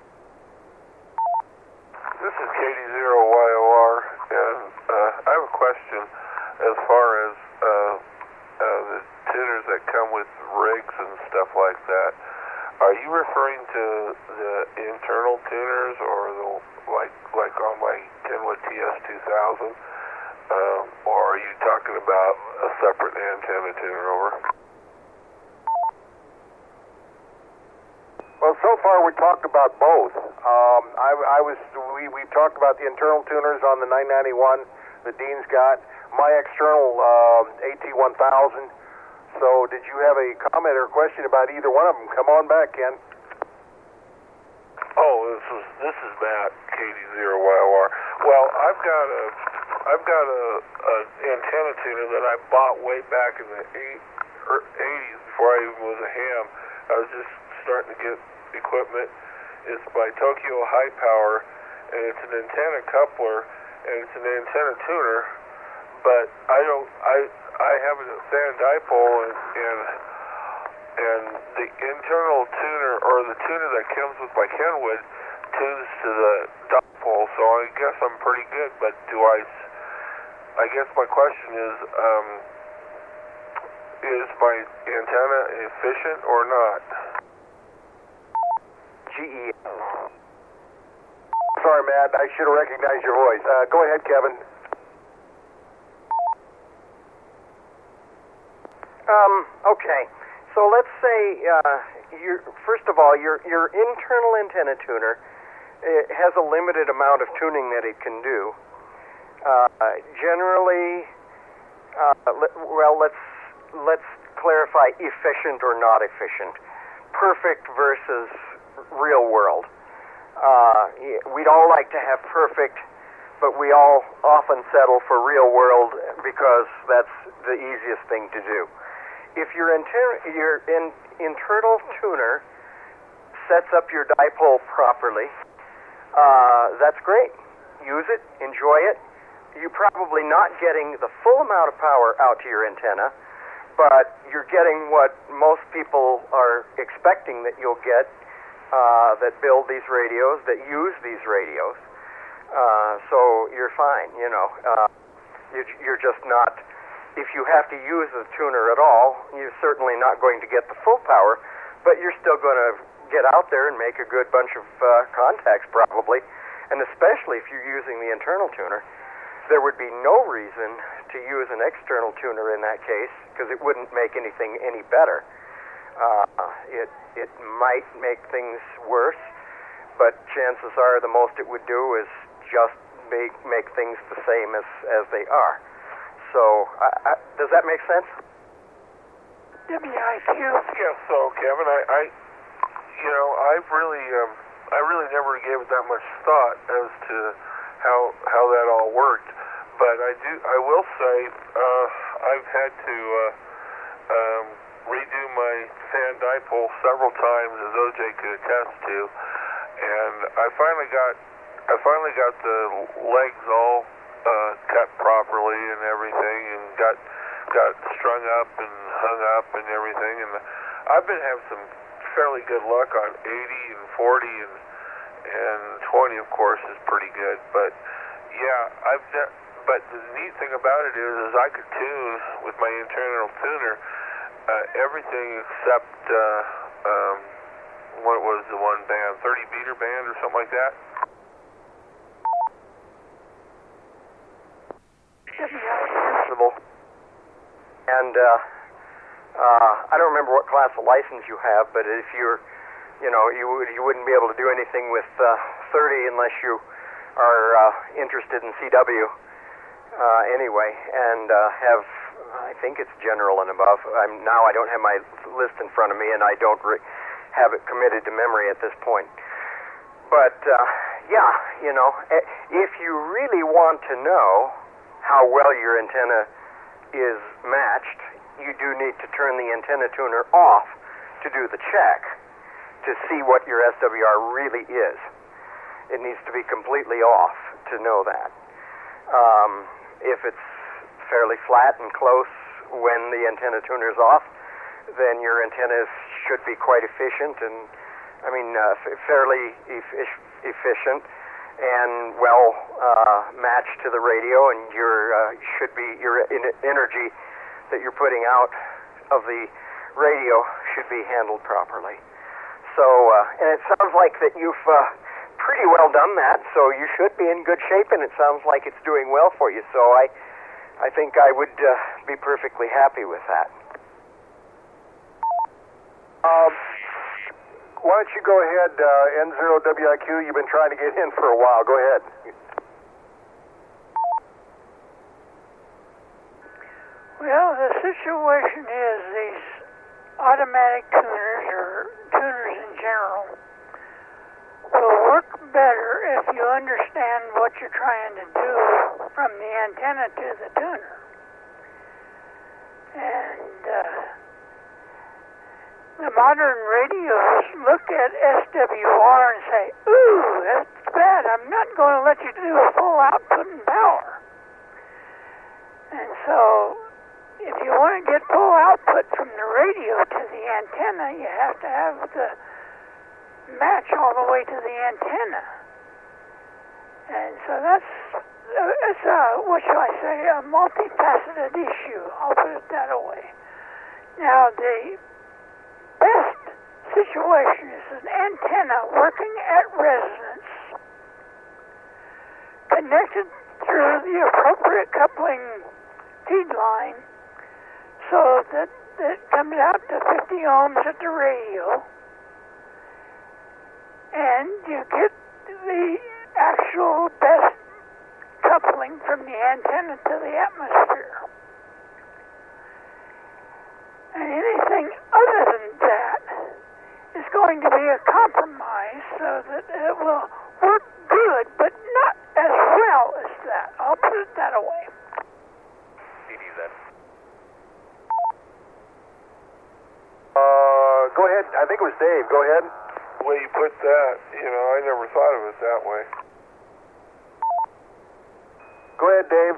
[SPEAKER 8] This is K D zero Y O R, and uh, I have a question as far as uh, uh, the tuners that come with rigs and stuff like that. Are you referring to the internal tuners, or the like like on my Kenwood T S two thousand, um, or are you talking about a separate antenna tuner? Over.
[SPEAKER 1] Well, so far we talked about both. Um, I, I was we we talked about the internal tuners on the nine ninety-one that Dean's got. My external uh, A T one thousand. So, did you have a comment or question about either one of them? Come on back, Ken.
[SPEAKER 8] Oh, this is this is Matt, K D zero Y O R. Well, I've got a I've got a, a antenna tuner that I bought way back in the eighties before I even was a ham. I was just starting to get equipment. It's by Tokyo High Power, and it's an antenna coupler, and it's an antenna tuner. But I don't I. I have a sand dipole, and, and and the internal tuner, or the tuner that comes with my Kenwood, tunes to the dipole. So I guess I'm pretty good. But do I? I guess my question is, um, is my antenna efficient or not?
[SPEAKER 3] G E.
[SPEAKER 1] Sorry, Matt. I should have recognized your voice. Uh, go ahead, Kevin.
[SPEAKER 3] Um, okay, so let's say, uh, your, first of all, your, your internal antenna tuner it has a limited amount of tuning that it can do. Uh, generally, uh, let, well, let's, let's clarify efficient or not efficient. Perfect versus real world. Uh, we'd all like to have perfect, but we all often settle for real world because that's the easiest thing to do. If your, inter- your in- internal tuner sets up your dipole properly, uh, that's great. Use it, enjoy it. You're probably not getting the full amount of power out to your antenna, but you're getting what most people are expecting that you'll get uh, that build these radios, that use these radios. Uh, so you're fine, you know. Uh, you're, you're just not... If you have to use the tuner at all, you're certainly not going to get the full power, but you're still going to get out there and make a good bunch of uh, contacts probably. and especially if you're using the internal tuner, there would be no reason to use an external tuner in that case, because it wouldn't make anything any better. Uh, it it might make things worse, but chances are the most it would do is just make make things the same as as they are. So, I, I, does that make sense?
[SPEAKER 5] W I Q.
[SPEAKER 8] Yeah, so Kevin, I, I you know, I've really, um, I really never gave it that much thought as to how how that all worked. But I do, I will say, uh, I've had to uh, um, redo my sand dipole several times, as O J could attest to, and I finally got, I finally got the legs all uh, cut properly and everything, and got got strung up and hung up and everything, and I've been having some fairly good luck on eighty and forty, and and twenty, of course, is pretty good. But yeah, I've ne- but the neat thing about it is, is I could tune with my internal tuner uh, everything except uh, um, what was the one band, thirty beater band or something like that.
[SPEAKER 3] And uh, uh, I don't remember what class of license you have, but if you're, you know, you would you wouldn't be able to do anything with uh, thirty unless you are uh, interested in C W uh, anyway, and uh, have, I think it's general and above. I'm, now I don't have my list in front of me, and I don't re- have it committed to memory at this point. But uh, yeah, you know, if you really want to know how well your antenna is matched, you do need to turn the antenna tuner off to do the check to see what your S W R really is. It needs to be completely off to know that. Um, if it's fairly flat and close when the antenna tuner's off, then your antenna should be quite efficient and, I mean, uh, f- fairly e- efficient and well uh, matched to the radio, and your uh, should be your in- energy that you're putting out of the radio should be handled properly. So, uh, and it sounds like that you've uh, pretty well done that, so you should be in good shape, and it sounds like it's doing well for you. So I, I think I would uh, be perfectly happy with that.
[SPEAKER 1] Um, why don't you go ahead, uh, N zero W I Q? You've been trying to get in for a while. Go ahead.
[SPEAKER 5] Well, the situation is these automatic tuners, or tuners in general, will work better if you understand what you're trying to do from the antenna to the tuner. And uh, the modern radios look at S W R and say, ooh, that's bad. I'm not going to let you do a full output and power. And so, if you want to get full output from the radio to the antenna, you have to have the match all the way to the antenna. And so that's, uh, it's a, what shall I say, a multifaceted issue. I'll put it that way. Now, the best situation is an antenna working at resonance, connected through the appropriate coupling feed line, so that it comes out to fifty ohms at the radio, and you get the actual best coupling from the antenna to the atmosphere. And anything other than that is going to be a compromise, so that it will work good, but not as well as that. I'll put it that way.
[SPEAKER 3] C D Z.
[SPEAKER 1] Uh, go ahead. I think it was Dave. Go ahead.
[SPEAKER 8] The way you put that, you know, I never thought of it that way.
[SPEAKER 1] Go ahead, Dave.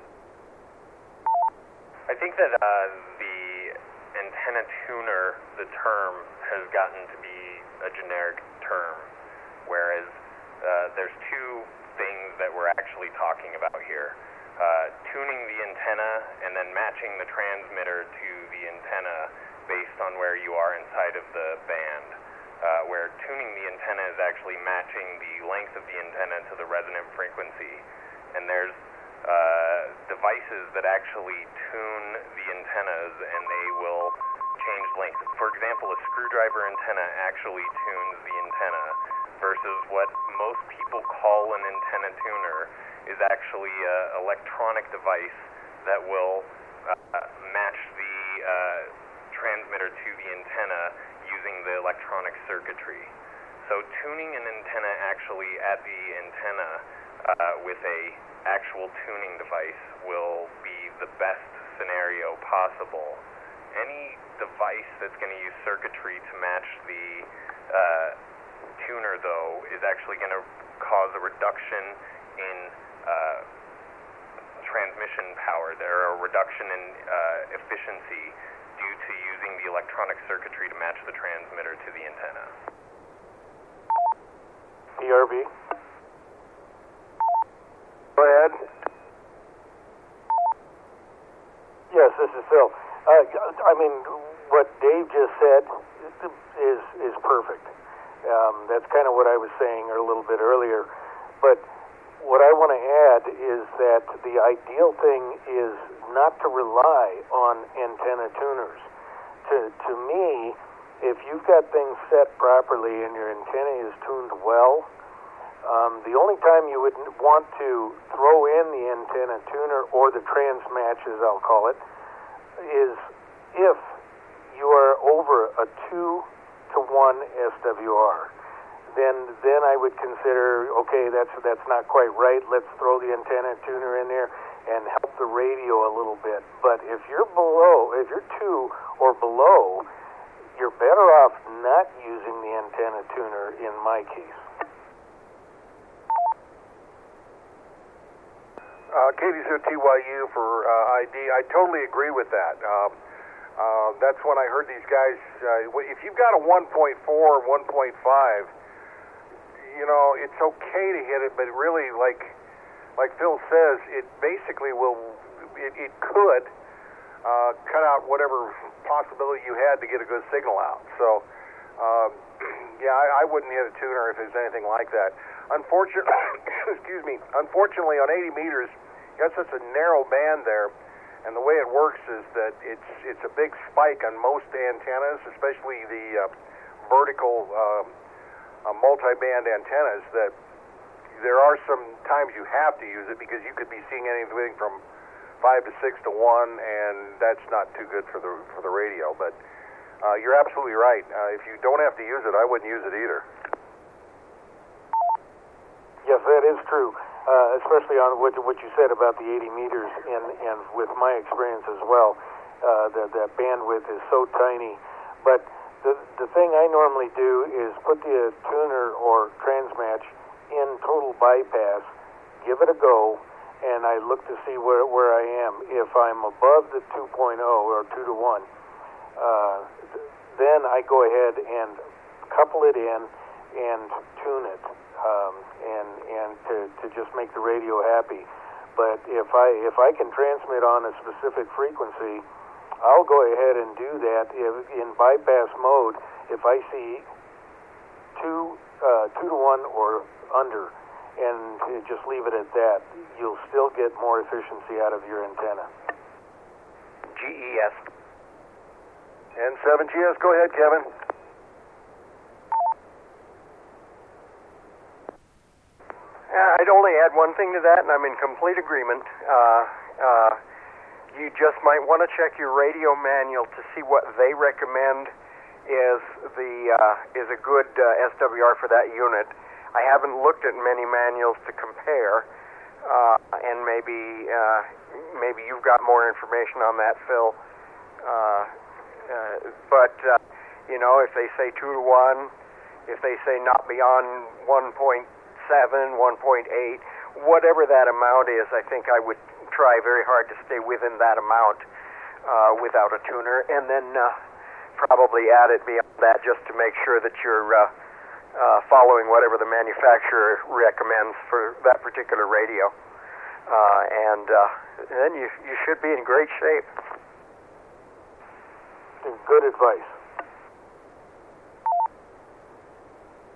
[SPEAKER 9] I think that uh, the antenna tuner, the term, has gotten to be a generic term, whereas uh, there's two things that we're actually talking about here. Uh, tuning the antenna and then matching the transmitter to the antenna based on where you are inside of the band, uh, where tuning the antenna is actually matching the length of the antenna to the resonant frequency. And there's uh, devices that actually tune the antennas, and they will change length. For example, a screwdriver antenna actually tunes the antenna, versus what most people call an antenna tuner is actually an electronic device that will uh, match the uh, transmitter to the antenna using the electronic circuitry. So tuning an antenna actually at the antenna uh, with a actual tuning device will be the best scenario possible. Any device that's going to use circuitry to match the uh, tuner, though, is actually going to cause a reduction in uh, transmission power. There are a reduction in uh, efficiency due to using the electronic circuitry to match the transmitter to the antenna.
[SPEAKER 6] D R B. Go ahead. Yes, this is Phil. Uh, I mean, what Dave just said is is perfect. Um, that's kind of what I was saying a little bit earlier. But what I want to add is that the ideal thing is not to rely on antenna tuners. To, to me, if you've got things set properly and your antenna is tuned well, um, the only time you would want to throw in the antenna tuner, or the transmatch as I'll call it, is if you are over a two to one S W R. Then then I would consider, okay, that's that's not quite right. Let's throw the antenna tuner in there and help the radio a little bit. But if you're below, if you're two or below, you're better off not using the antenna tuner in my case.
[SPEAKER 1] Uh, Katie zero T Y U for uh, I D. I totally agree with that. Um, uh, that's when I heard these guys, uh, if you've got a one point four or one point five, you know, it's okay to hit it, but really, like like Phil says, it basically will, it, it could uh, cut out whatever possibility you had to get a good signal out. So, um, yeah, I, I wouldn't hit a tuner if there's anything like that. Unfortunately, excuse me, unfortunately on eighty meters, you got such a narrow band there, and the way it works is that it's it's a big spike on most antennas, especially the uh, vertical um, uh, multi-band antennas, that there are some times you have to use it because you could be seeing anything from five to six to one, and that's not too good for the for the radio. But uh, you're absolutely right. Uh, if you don't have to use it, I wouldn't use it either.
[SPEAKER 6] Yes, that is true, uh, especially on what, what you said about the eighty meters, and, and with my experience as well, uh, that, that bandwidth is so tiny. But the, the thing I normally do is put the tuner or transmatch in total bypass, give it a go, and I look to see where, where I am. If I'm above the two point oh or two to one, uh, then I go ahead and couple it in and tune it. Um, and and to, to just make the radio happy. But if I if I can transmit on a specific frequency, I'll go ahead and do that. If, in bypass mode, if I see two uh, two to one or under, and just leave it at that, you'll still get more efficiency out of your antenna.
[SPEAKER 3] G E S.
[SPEAKER 1] N seven G S, go ahead, Kevin.
[SPEAKER 3] Uh, I'd only add one thing to that, and I'm in complete agreement. Uh, uh, you just might want to check your radio manual to see what they recommend is the uh, is a good uh, S W R for that unit. I haven't looked at many manuals to compare, uh, and maybe uh, maybe you've got more information on that, Phil. Uh, uh, but uh, you know, if they say two to one, if they say not beyond one point seven, one point eight, whatever that amount is, I think I would try very hard to stay within that amount uh, without a tuner, and then uh, probably add it beyond that just to make sure that you're uh, uh, following whatever the manufacturer recommends for that particular radio. Uh, and uh, then you, you should be in great shape.
[SPEAKER 6] Good advice.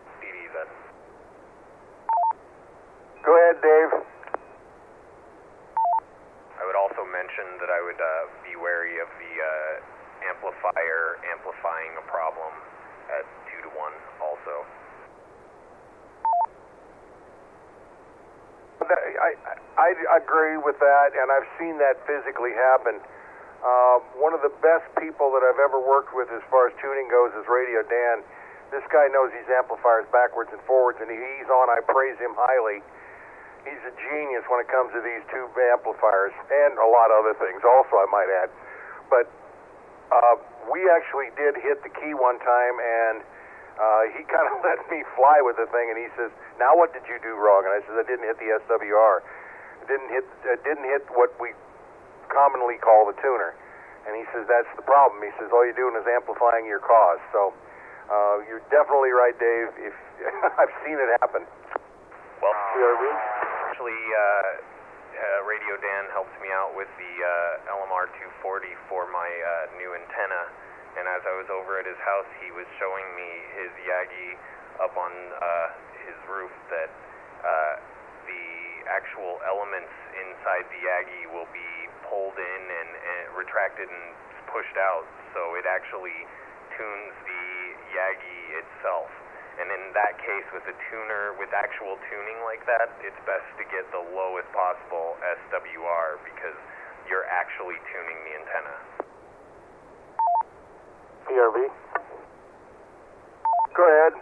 [SPEAKER 1] I, I agree with that, and I've seen that physically happen. Uh, one of the best people that I've ever worked with as far as tuning goes is Radio Dan. This guy knows these amplifiers backwards and forwards, and he's on. I praise him highly. He's a genius when it comes to these tube amplifiers, and a lot of other things also, I might add. But uh, we actually did hit the key one time, and uh, he kind of let me fly with the thing, and he says, "Now what did you do wrong?" And I said, "I didn't hit the S W R. It didn't hit. It didn't hit what we commonly call the tuner." And he says, "That's the problem." He says, "All you're doing is amplifying your cause." So uh, you're definitely right, Dave. If I've seen it happen.
[SPEAKER 9] Well, actually, uh, uh, Radio Dan helped me out with the uh, L M R two forty for my uh, new antenna. And as I was over at his house, he was showing me his Yagi up on uh, his roof that uh, the actual elements inside the Yagi will be pulled in and, and retracted and pushed out, so it actually tunes the Yagi itself. And in that case, with a tuner, with actual tuning like that, it's best to get the lowest possible S W R because you're actually tuning the antenna.
[SPEAKER 6] P R V?
[SPEAKER 1] Go ahead.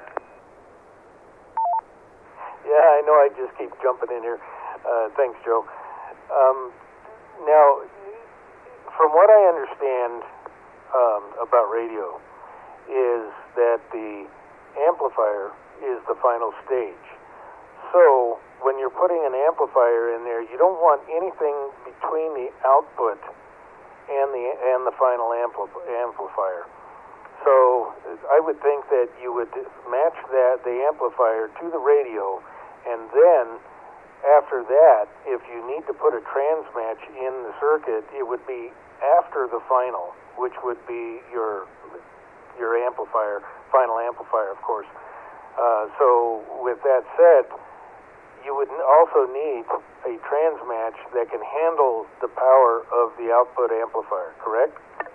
[SPEAKER 6] Yeah, I know I just keep jumping in here. Uh, thanks, Joe. Um, now, from what I understand um, about radio is that the amplifier is the final stage. So, when you're putting an amplifier in there, you don't want anything between the output and the and the final ampli- amplifier. So, I would think that you would match that the amplifier to the radio, and then after that, if you need to put a transmatch in the circuit, it would be after the final, which would be your your amplifier, final amplifier, of course. Uh, so with that said, you would also need a transmatch that can handle the power of the output amplifier, correct?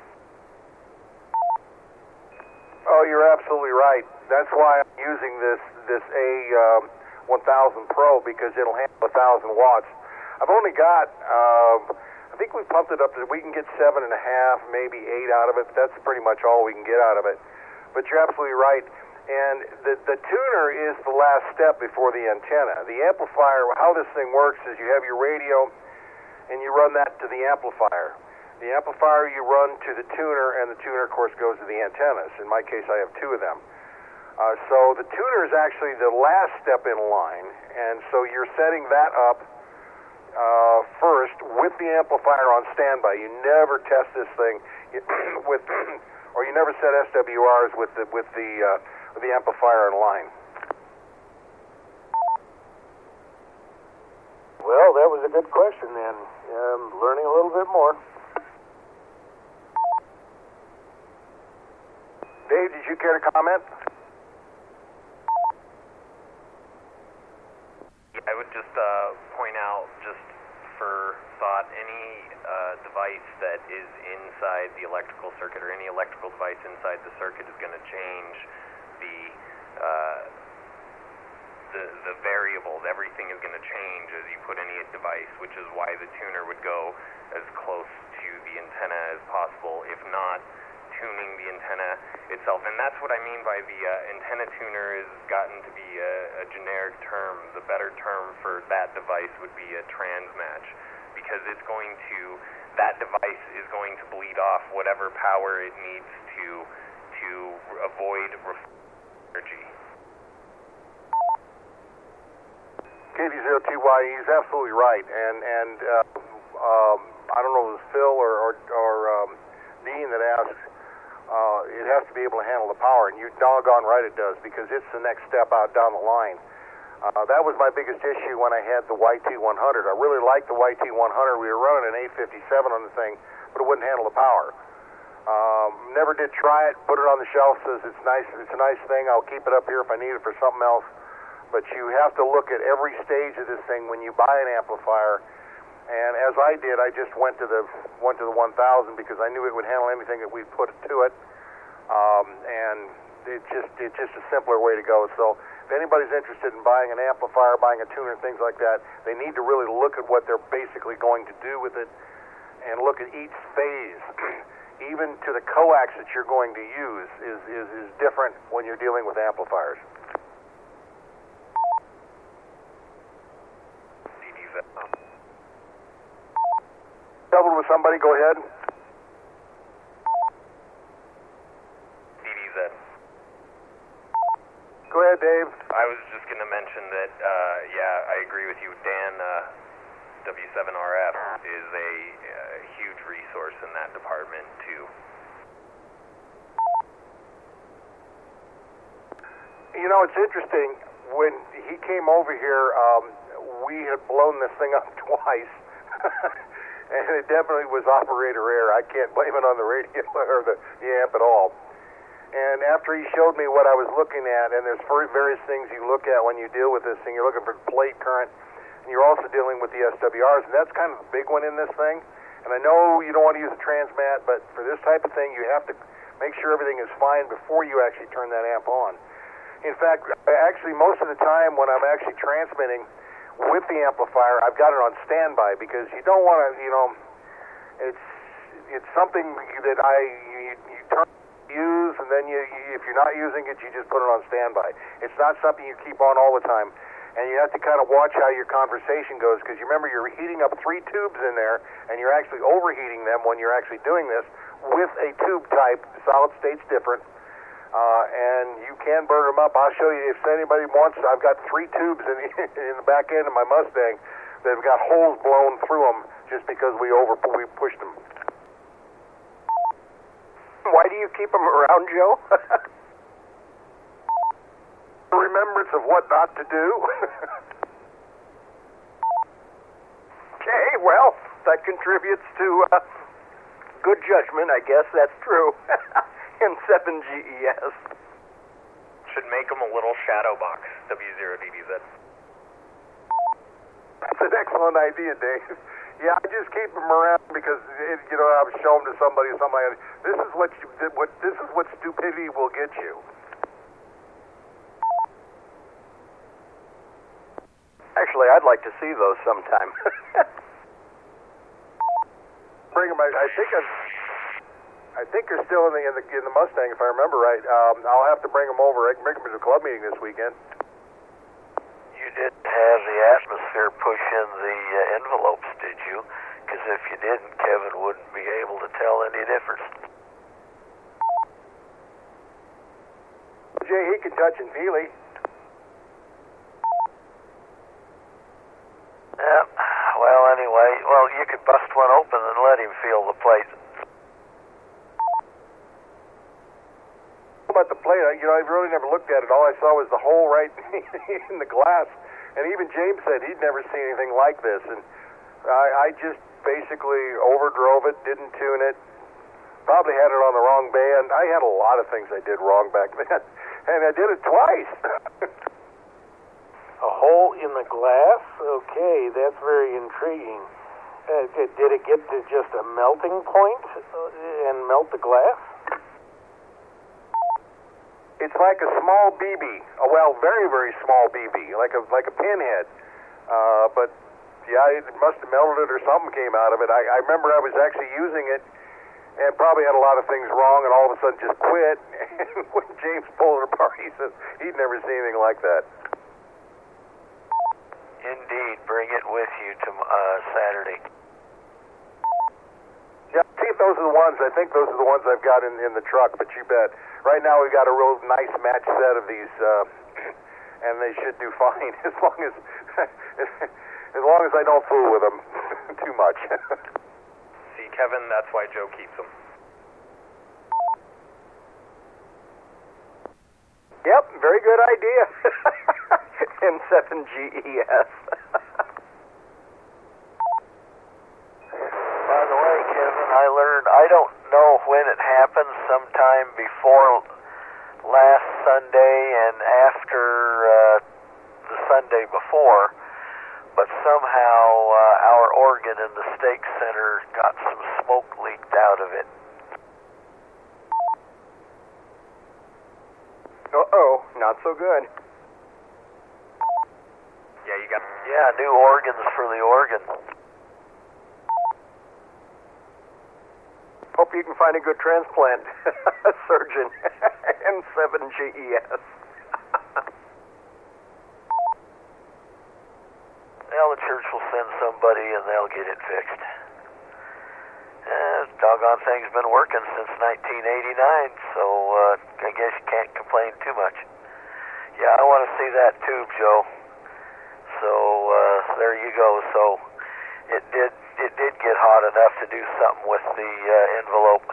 [SPEAKER 1] Oh, you're absolutely right. That's why I'm using this this A um, one thousand Pro, because it'll handle one thousand watts. I've only got, um, I think we pumped it up to, we can get seven and a half, maybe eight out of it. That's pretty much all we can get out of it. But you're absolutely right. And the, the tuner is the last step before the antenna. The amplifier, how this thing works is you have your radio and you run that to the amplifier. The amplifier you run to the tuner, and the tuner, of course, goes to the antennas. In my case, I have two of them. Uh, so the tuner is actually the last step in line, and so you're setting that up uh, first with the amplifier on standby. You never test this thing with, or you never set S W Rs with the with the uh, with the amplifier in line.
[SPEAKER 6] Well, that was a good question, then. I'm learning a little bit more.
[SPEAKER 1] Dave, did you care to comment?
[SPEAKER 9] Yeah, I would just uh, point out, just for thought, any uh, device that is inside the electrical circuit or any electrical device inside the circuit is going to change the, uh, the the variables. Everything is going to change as you put any device, which is why the tuner would go as close to the antenna as possible, if not tuning the antenna itself. And that's what I mean by the uh, antenna tuner has gotten to be a, a generic term. The better term for that device would be a transmatch, because it's going to, that device is going to bleed off whatever power it needs to to avoid energy.
[SPEAKER 1] K D zero two Y, he's absolutely right, and and uh, um, I don't know if it was Phil or or, or um, Dean that asked. Uh, it has to be able to handle the power, and you doggone right it does, because it's the next step out down the line. Uh, that was my biggest issue when I had the Y T one hundred. I really liked the Y T one hundred. We were running an eight fifty-seven on the thing, but it wouldn't handle the power. Um, never did try it. Put it on the shelf. Says it's nice. It's a nice thing. I'll keep it up here if I need it for something else. But you have to look at every stage of this thing when you buy an amplifier. And as I did, I just went to the went to the one thousand because I knew it would handle anything that we put to it. Um, and it's just it's just a simpler way to go. So if anybody's interested in buying an amplifier, buying a tuner, things like that, they need to really look at what they're basically going to do with it, and look at each phase. Even to the coax that you're going to use is, is, is different when you're dealing with amplifiers. Doubled with somebody, go ahead.
[SPEAKER 9] D D Z.
[SPEAKER 1] Go ahead, Dave.
[SPEAKER 9] I was just going to mention that, uh, yeah, I agree with you. Dan, uh, W seven R F is a uh, huge resource in that department, too.
[SPEAKER 1] You know, it's interesting. When he came over here, um, we had blown this thing up twice. And it definitely was operator error. I can't blame it on the radio or the, the amp at all. And after he showed me what I was looking at, and there's various things you look at when you deal with this thing. You're looking for plate current, and you're also dealing with the S W Rs, and that's kind of the big one in this thing. And I know you don't want to use a transmat, but for this type of thing, you have to make sure everything is fine before you actually turn that amp on. In fact, actually, most of the time when I'm actually transmitting with the amplifier, I've got it on standby, because you don't want to, you know, it's it's something that I you, you turn use, and then you, you if you're not using it, you just put it on standby. It's not something you keep on all the time, and you have to kind of watch how your conversation goes, because you remember you're heating up three tubes in there, and you're actually overheating them when you're actually doing this with a tube type. Solid state's different. Uh, and you can burn them up. I'll show you if anybody wants. I've got three tubes in the, in the back end of my Mustang that have got holes blown through them just because we over we pushed them.
[SPEAKER 3] Why do you keep them around, Joe?
[SPEAKER 1] Remembrance of what not to do.
[SPEAKER 3] Okay, well, that contributes to uh, good judgment, I guess. That's true. In seven G E S.
[SPEAKER 9] Should make them a little shadow box, W zero D D Z.
[SPEAKER 1] That's an excellent idea, Dave. Yeah, I just keep them around because, it, you know, I've shown them to somebody or something like that. This is what, you, what, this is what stupidity will get you.
[SPEAKER 3] Actually, I'd like to see those sometime.
[SPEAKER 1] Bring them. I, I think I've... I think they're still in the, in the in the Mustang, if I remember right. Um, I'll have to bring them over. I can bring them to the club meeting this weekend.
[SPEAKER 10] You didn't have the atmosphere push in the uh, envelopes, did you? Because if you didn't, Kevin wouldn't be able to tell any difference.
[SPEAKER 1] Jay, he can touch and feel it.
[SPEAKER 10] Yeah. Well, anyway, well, you could bust one open and let him feel the plate.
[SPEAKER 1] About the plate, you know, I really never looked at it. All I saw was the hole right in the glass, and even James said he'd never seen anything like this. And I, I just basically overdrove it, didn't tune it, probably had it on the wrong band. I had a lot of things I did wrong back then, and I did it twice.
[SPEAKER 6] A hole in the glass? Okay, that's very intriguing. Uh, did, did it get to just a melting point uh, and melt the glass?
[SPEAKER 1] It's like a small B B, a well, very, very small B B, like a like a pinhead. Uh, but yeah, it must have melted it or something came out of it. I, I remember I was actually using it and probably had a lot of things wrong, and all of a sudden just quit. And when James pulled it apart, he says he'd never seen anything like that.
[SPEAKER 10] Indeed, bring it with you to uh, Saturday.
[SPEAKER 1] Yeah, see if those are the ones. I think those are the ones I've got in, in the truck, but you bet. Right now we've got a real nice match set of these, uh, and they should do fine as long as as long as I don't fool with them too much.
[SPEAKER 9] See, Kevin, that's why Joe keeps them.
[SPEAKER 3] Yep, very good idea. M seven G E S.
[SPEAKER 10] By the way, Kevin, I learned, I don't know when it happened, sometime before last Sunday and after uh, the Sunday before, but somehow uh, our organ in the Stake Center got some smoke leaked out of it.
[SPEAKER 3] Uh-oh, not so good.
[SPEAKER 9] Yeah, you got.
[SPEAKER 10] Yeah, new organs for the organ.
[SPEAKER 3] Hope you can find a good transplant surgeon. M seven G E S.
[SPEAKER 10] Well, the church will send somebody and they'll get it fixed. Uh, doggone thing's been working since nineteen eighty-nine, so uh, I guess you can't complain too much. Yeah, I want to see that tube, Joe. So uh, there you go. So it did it did get hot enough to do something with the uh, envelope.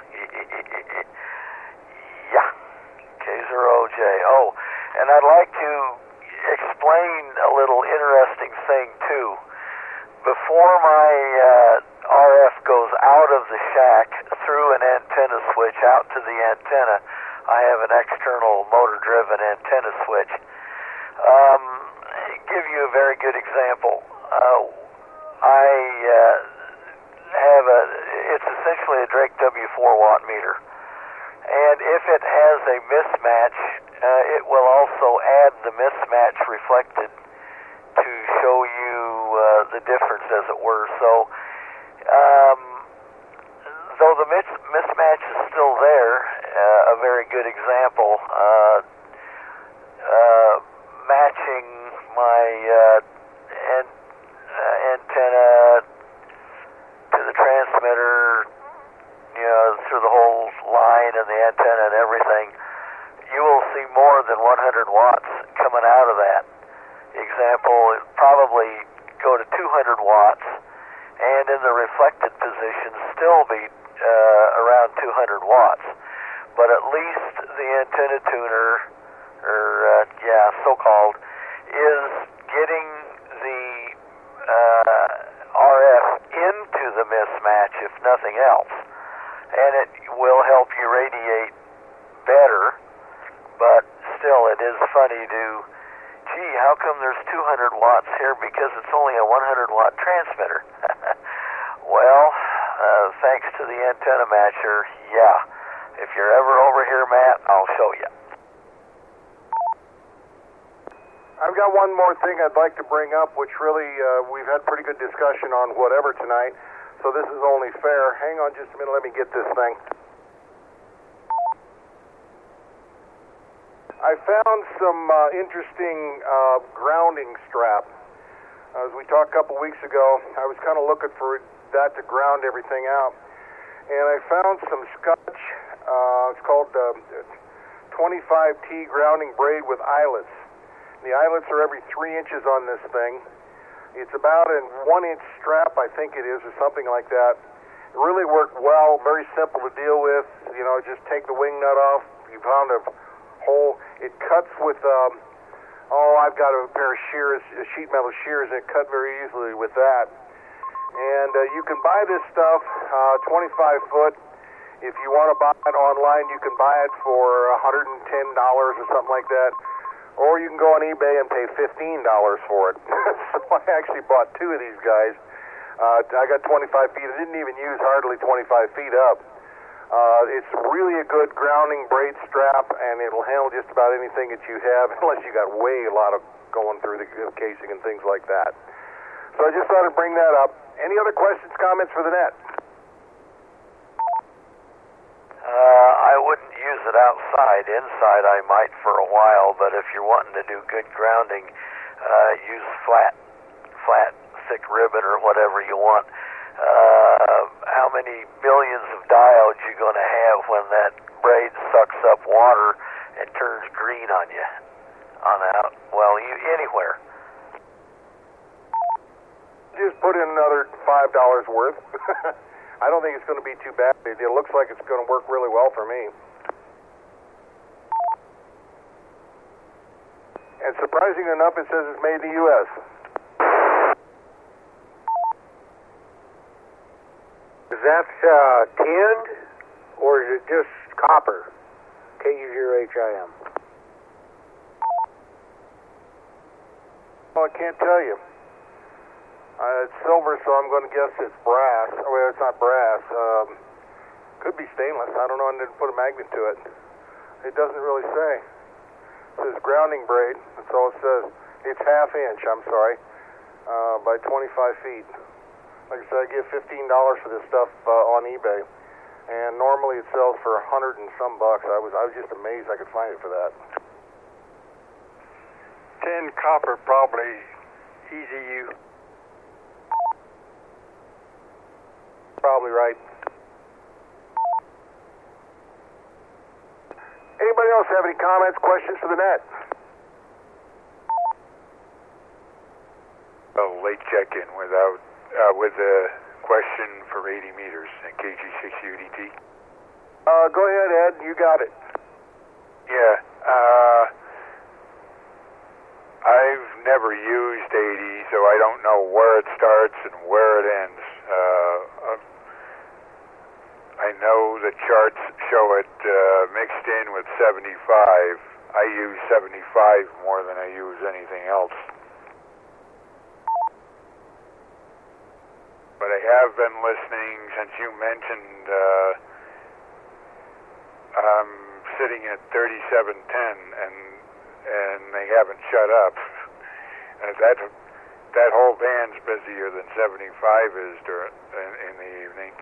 [SPEAKER 10] Yeah, K zero O J. Oh, and I'd like to explain a little interesting thing too. Before my uh, R F goes out of the shack through an antenna switch out to the antenna, I have an external motor-driven antenna switch. Um, give you a very good example. Uh, I uh, have a, it's essentially a Drake W four watt meter. And if it has a mismatch, uh, it will also add the mismatch reflected to show you uh, the difference, as it were. So, um, though the mis mismatch is still there, uh, a very good example, uh, uh, matching my uh, an uh, antenna to the transmitter, you know, through the whole line and the antenna and everything, you will see more than one hundred watts coming out of that. Example, it probably go to two hundred watts, and in the reflected position still be uh, around two hundred watts. But at least the antenna tuner, or uh, yeah, so-called, is getting the uh, R F into the mismatch, if nothing else. And it will help you radiate better, but still it is funny to, gee, how come there's two hundred watts here because it's only a one hundred watt transmitter? Well, uh, thanks to the antenna matcher, yeah. If you're ever over here, Matt, I'll show you.
[SPEAKER 1] I've got one more thing I'd like to bring up, which really, uh, we've had pretty good discussion on whatever tonight, so this is only fair. Hang on just a minute, let me get this thing. I found some uh, interesting uh, grounding strap. As we talked a couple weeks ago, I was kind of looking for that to ground everything out. And I found some Scotch, uh, it's called uh, twenty-five T grounding braid with eyelets. The eyelets are every three inches on this thing. It's about a one inch strap, I think it is, or something like that. It really worked well, very simple to deal with. You know, just take the wing nut off. You found a hole. It cuts with, um, oh, I've got a pair of shears, sheet metal shears, and it cut very easily with that. And uh, you can buy this stuff, uh, twenty-five foot. If you want to buy it online, you can buy it for one hundred ten dollars or something like that. Or you can go on eBay and pay fifteen dollars for it. So I actually bought two of these guys. Uh, I got twenty-five feet. I didn't even use hardly twenty-five feet up. Uh, it's really a good grounding braid strap, and it'll handle just about anything that you have, unless you got way a lot of going through the casing and things like that. So I just thought I'd bring that up. Any other questions, comments for the net?
[SPEAKER 10] Uh, I wouldn't use it outside. Inside I might for a while, but if you're wanting to do good grounding, uh, use flat, flat, thick ribbon or whatever you want. Uh, how many billions of diodes you going to have when that braid sucks up water and turns green on you? On out, well, you anywhere.
[SPEAKER 1] Just put in another five dollars worth. I don't think it's going to be too bad. It looks like it's going to work really well for me. And surprising enough, it says it's made in the U S
[SPEAKER 7] Is that uh, tinned, or is it just copper? K U zero H I M.
[SPEAKER 1] Well, I can't tell you. Uh, it's silver, so I'm going to guess it's brass. Oh, well, it's not brass. Um, could be stainless. I don't know. I didn't put a magnet to it. It doesn't really say. It says grounding braid. That's all it says. It's half inch, I'm sorry, uh, by twenty-five feet. Like I said, I give fifteen dollars for this stuff uh, on eBay, and normally it sells for a hundred and some bucks. I was I was just amazed I could find it for that.
[SPEAKER 4] Tin copper, probably E Z U.
[SPEAKER 1] Probably right. Anybody else have any comments, questions for the net?
[SPEAKER 11] Oh, late check-in without uh, with a question for eighty meters and K G six U D T.
[SPEAKER 1] Uh, go ahead, Ed. You got it.
[SPEAKER 11] Yeah. Uh, I've never used eighty, so I don't know where it starts and where it ends. Uh, uh, I know the charts show it uh, mixed in with seventy-five. I use seventy-five more than I use anything else. But I have been listening since you mentioned uh, I'm sitting at thirty-seven ten and and they haven't shut up. And that that whole band's busier than seventy-five is during in, in the evening.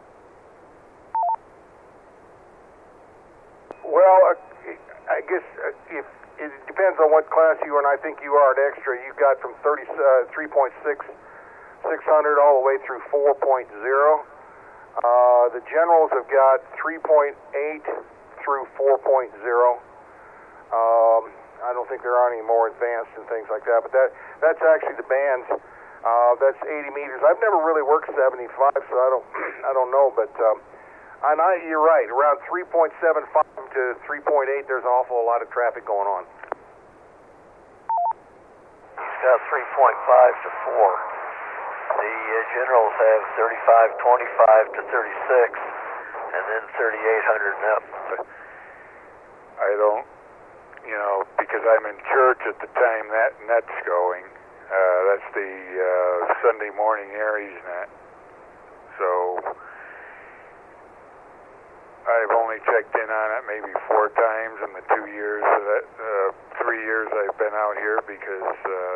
[SPEAKER 1] Well, uh, I guess uh, if it depends on what class you are, and I think you are at extra. You've got from thirty uh, three point six. six hundred all the way through four point oh. Uh, the generals have got three point eight through four point oh. Um, I don't think there are any more advanced and things like that, but that that's actually the bands. Uh, that's eighty meters. I've never really worked seventy-five, so I don't I don't know, but um, and I, you're right. Around three point seven five to three point eight, there's an awful lot of traffic going on.
[SPEAKER 10] He's got three point five to four. The uh, generals have thirty-five twenty-five to thirty-six, and then thirty-eight hundred and up.
[SPEAKER 11] I don't, you know, because I'm in church at the time that net's going. Uh, that's the uh, Sunday morning Aries net. So I've only checked in on it maybe four times in the two years that, uh, three years I've been out here because. Uh,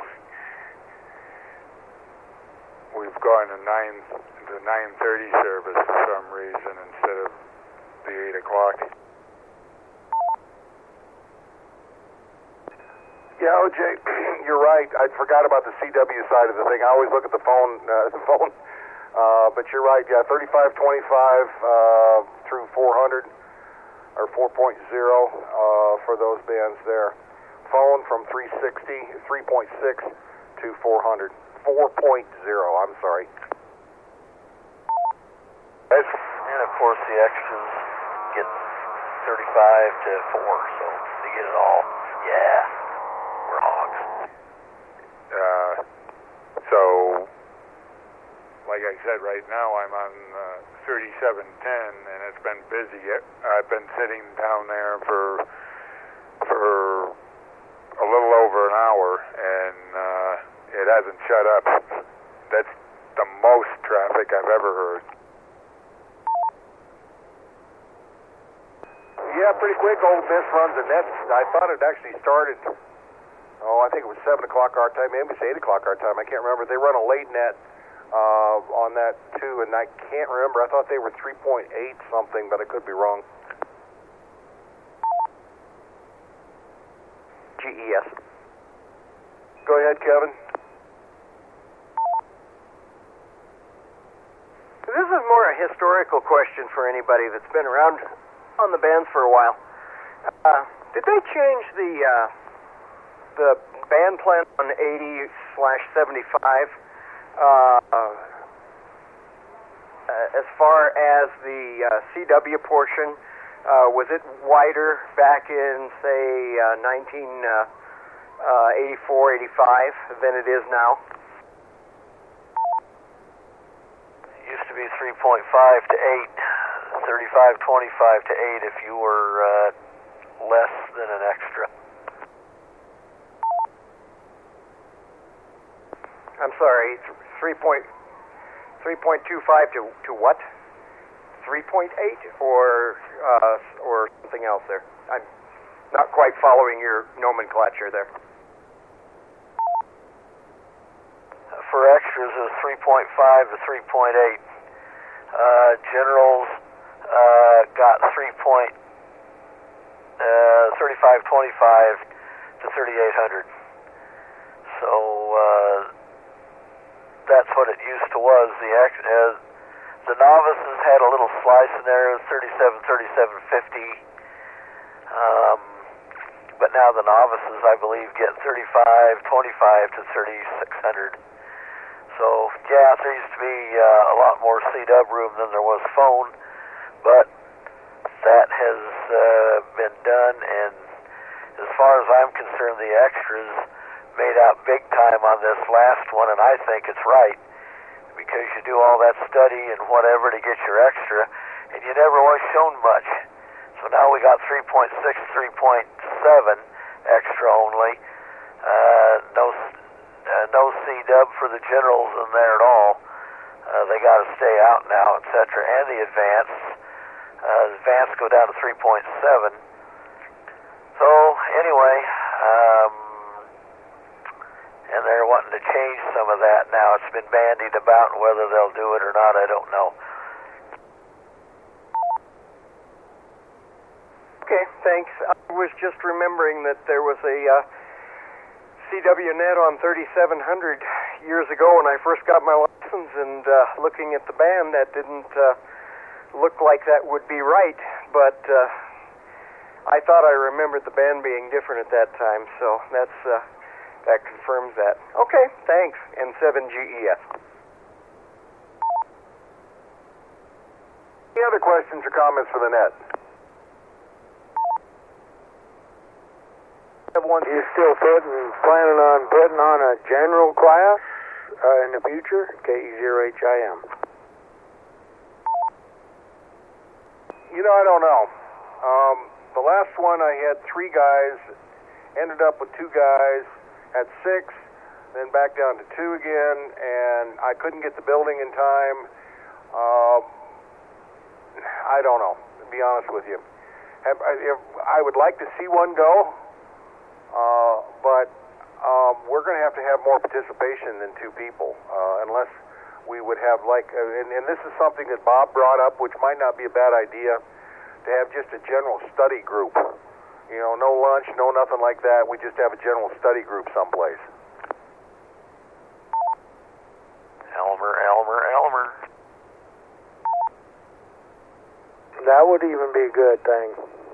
[SPEAKER 11] We've gone to nine the nine thirty service for some reason instead of the eight o'clock.
[SPEAKER 1] Yeah, O J, you're right. I forgot about the C W side of the thing. I always look at the phone, uh, the phone. Uh, but you're right. Yeah, thirty-five twenty-five uh, through four hundred or four point oh uh, for those bands there. Phone from three sixty, three point six to four hundred. four point oh, I'm sorry.
[SPEAKER 10] And of course the extras get thirty-five to four, so they get it all. Yeah, we're hogs.
[SPEAKER 11] Uh, so, like I said, right now I'm on uh, thirty-seven ten, and it's been busy. I've been sitting down there for for a little over an hour, and uh, it hasn't shut up. That's the most traffic I've ever heard.
[SPEAKER 1] Yeah, pretty quick. Old Miss runs a net. I thought it actually started, oh, I think it was seven o'clock our time. Maybe it's eight o'clock our time. I can't remember. They run a late net uh, on that, too, and I can't remember. I thought they were three point eight something, but I could be wrong. G E S. Go ahead, Kevin.
[SPEAKER 12] This is more a historical question for anybody that's been around on the bands for a while. Uh, did they change the uh, the band plan on eighty slash seventy-five uh, uh, as far as the uh, C W portion? Uh, was it wider back in, say, uh, nineteen eighty-four, eighty-five than it is now?
[SPEAKER 10] It used to be three point five to eight, thirty-five twenty-five to eight if you were uh, less than an extra.
[SPEAKER 12] I'm sorry, three point two five to, to what? three point eight or uh, or something else there? I'm not quite following your nomenclature there.
[SPEAKER 10] For extras is three point five to three point eight. Uh, generals uh, got three point uh, thirty-five twenty-five to thirty-eight hundred. So uh, that's what it used to was. The ex- uh, the novices had a little slice in there, thirty-seven thirty-seven fifty. Um, but now the novices, I believe, get thirty-five twenty-five to thirty-six hundred. So, yeah, there used to be uh, a lot more C-dub room than there was phone, but that has uh, been done, and as far as I'm concerned, the extras made out big time on this last one, and I think it's right, because you do all that study and whatever to get your extra, and you never was shown much. So now we got three point six, three point seven extra only, uh, no Uh, no C-dub for the generals in there at all. Uh, they got to stay out now, et cetera. And the advanced, uh, advanced go down to three point seven. So anyway, um, and they're wanting to change some of that now. It's been bandied about, and whether they'll do it or not, I don't know.
[SPEAKER 12] Okay, thanks. I was just remembering that there was a uh, C W net on thirty-seven hundred years ago when I first got my license, and uh, looking at the band, that didn't uh, look like that would be right, but uh, I thought I remembered the band being different at that time, so that's uh, that confirms that. Okay, thanks, N seven G E F.
[SPEAKER 1] Any other questions or comments for the net?
[SPEAKER 7] You still putting, planning on putting on a general class uh, in the future? K E zero H I M.
[SPEAKER 1] You know, I don't know. Um, the last one I had three guys, ended up with two guys, had six, then back down to two again, and I couldn't get the building in time. Um, I don't know, to be honest with you. Have, I, if, I would like to see one go. Uh, but um, we're going to have to have more participation than two people, uh, unless we would have like, uh, and, and this is something that Bob brought up, which might not be a bad idea, to have just a general study group. You know, no lunch, no nothing like that. We just have a general study group someplace.
[SPEAKER 10] Elmer, Elmer, Elmer.
[SPEAKER 7] That would even be a good thing.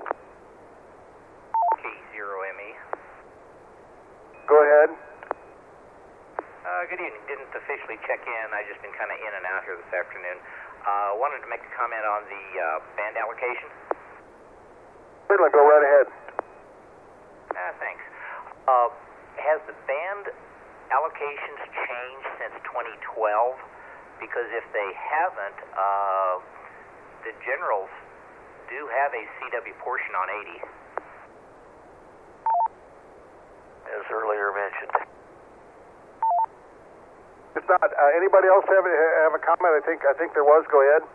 [SPEAKER 13] K zero M E.
[SPEAKER 1] Go ahead.
[SPEAKER 13] Uh, good evening. Didn't officially check in. I just been kind of in and out here this afternoon. Uh, wanted to make a comment on the uh, band allocation.
[SPEAKER 1] Certainly, go right ahead.
[SPEAKER 13] Uh, thanks. Uh, has the band allocations changed since twenty twelve? Because if they haven't, uh, the generals do have a C W portion on eighty.
[SPEAKER 10] As earlier mentioned.
[SPEAKER 1] If not, uh, anybody else have a, have a comment? I think I think there was. Go ahead.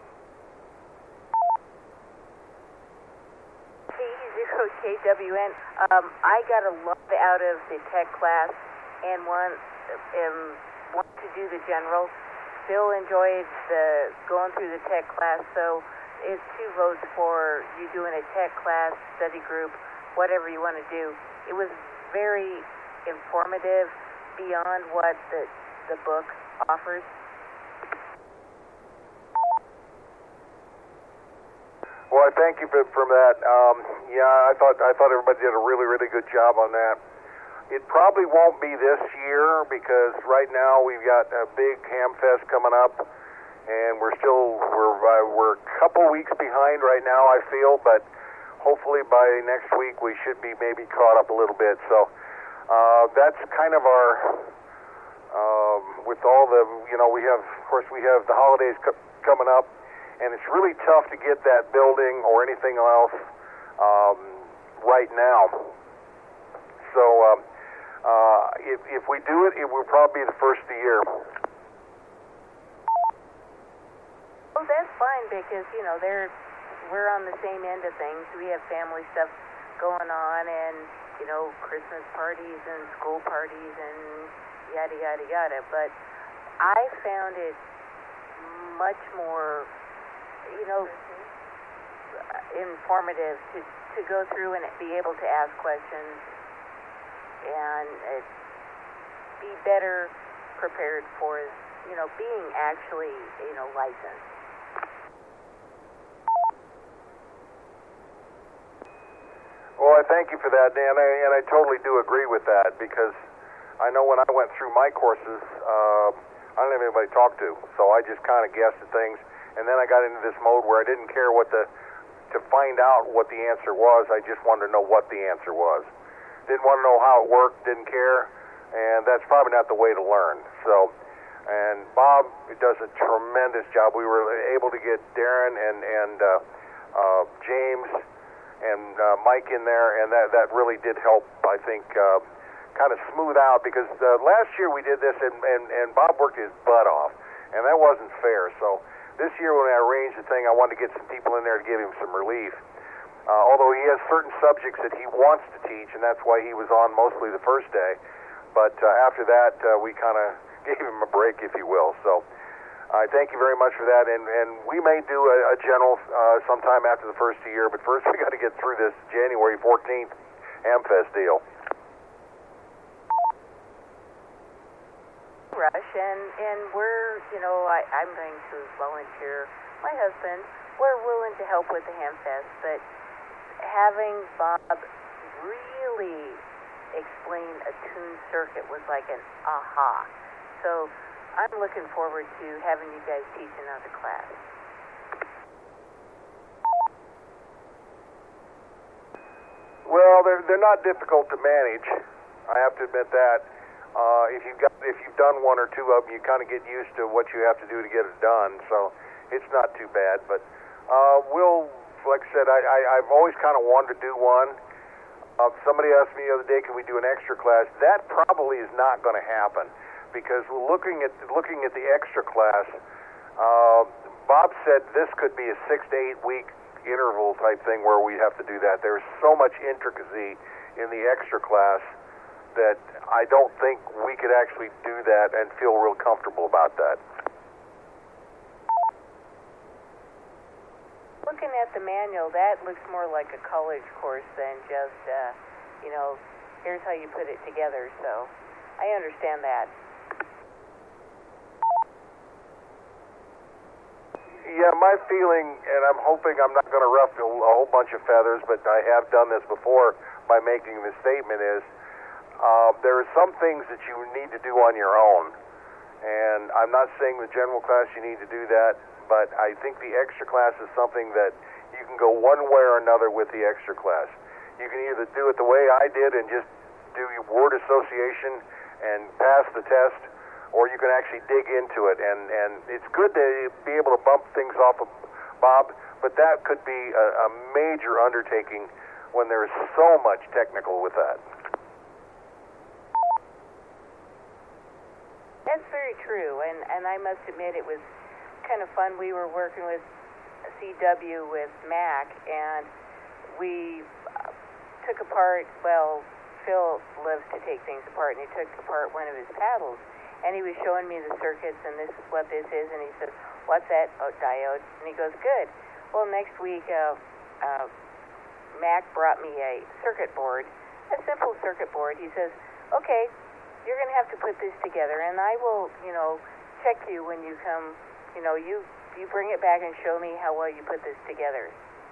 [SPEAKER 14] K zero K W N. Um, I got a lot out of the tech class and want um, want to do the general. Still enjoyed the going through the tech class. So it's two votes for you doing a tech class, study group, whatever you want to do. It was very informative beyond what the, the book offers.
[SPEAKER 1] Well, I thank you for, for that. Um, yeah, I thought I thought everybody did a really, really good job on that. It probably won't be this year because right now we've got a big Hamfest coming up, and we're still we're uh, we're a couple weeks behind right now, I feel, but hopefully by next week we should be maybe caught up a little bit. So uh, that's kind of our, um, with all the, you know, we have, of course, we have the holidays co- coming up, and it's really tough to get that building or anything else um, right now. So um, uh, if, if we do it, it will probably be the first of the year.
[SPEAKER 14] Well, that's fine because, you know, they're we're on the same end of things. We have family stuff going on, and you know, Christmas parties and school parties and yada yada yada. But I found it much more, you know, informative to to go through and be able to ask questions and uh, be better prepared for, you know, being actually, you know, licensed.
[SPEAKER 1] Well, I thank you for that, Dan, I, and I totally do agree with that, because I know when I went through my courses, uh, I didn't have anybody to talk to, so I just kind of guessed at things, and then I got into this mode where I didn't care what the to find out what the answer was. I just wanted to know what the answer was. Didn't want to know how it worked, didn't care, and that's probably not the way to learn. So, and Bob does a tremendous job. We were able to get Darren and and uh, uh, James and uh, Mike in there, and that that really did help, I think, uh, kind of smooth out, because uh, last year we did this, and, and, and Bob worked his butt off, and that wasn't fair. So this year when I arranged the thing, I wanted to get some people in there to give him some relief. Uh, although he has certain subjects that he wants to teach, and that's why he was on mostly the first day. But uh, after that, uh, we kind of gave him a break, if you will. So I uh, thank you very much for that. And, and we may do a, a general uh, sometime after the first of the year, but first we got to get through this January fourteenth AmFest deal.
[SPEAKER 14] Rush, and, and we're, you know, I, I'm going to volunteer. My husband, we're willing to help with the AmFest, but having Bob really explain a tuned circuit was like an aha. So I'm looking forward to having you guys teach another class.
[SPEAKER 1] Well, they're they're not difficult to manage. I have to admit that. Uh, if you've got if you've done one or two of them, you kind of get used to what you have to do to get it done. So it's not too bad. But uh, we'll, like I said, I, I I've always kind of wanted to do one. Uh, somebody asked me the other day, can we do an extra class? That probably is not going to happen, because looking at looking at the extra class, uh, Bob said this could be a six to eight week interval type thing where we have to do that. There's so much intricacy in the extra class that I don't think we could actually do that and feel real comfortable about that.
[SPEAKER 14] Looking at the manual, that looks more like a college course than just, uh, you know, here's how you put it together. So I understand that.
[SPEAKER 1] Yeah, my feeling, and I'm hoping I'm not going to ruffle a whole bunch of feathers, but I have done this before by making the statement, is uh, there are some things that you need to do on your own. And I'm not saying the general class you need to do that, but I think the extra class is something that you can go one way or another with the extra class. You can either do it the way I did and just do your word association and pass the test, or you can actually dig into it. And, and it's good to be able to bump things off of Bob, but that could be a, a major undertaking when there's so much technical with that.
[SPEAKER 14] That's very true, and, and I must admit it was kind of fun. We were working with C W with Mac, and we uh, took apart, well, Phil loves to take things apart, and he took apart one of his paddles, and he was showing me the circuits, and this is what this is, and he says, what's that? Oh, diode. And he goes, good. Well, next week, uh, uh, Mac brought me a circuit board, a simple circuit board. He says, okay, you're going to have to put this together, and I will, you know, check you when you come, you know, you, you bring it back and show me how well you put this together.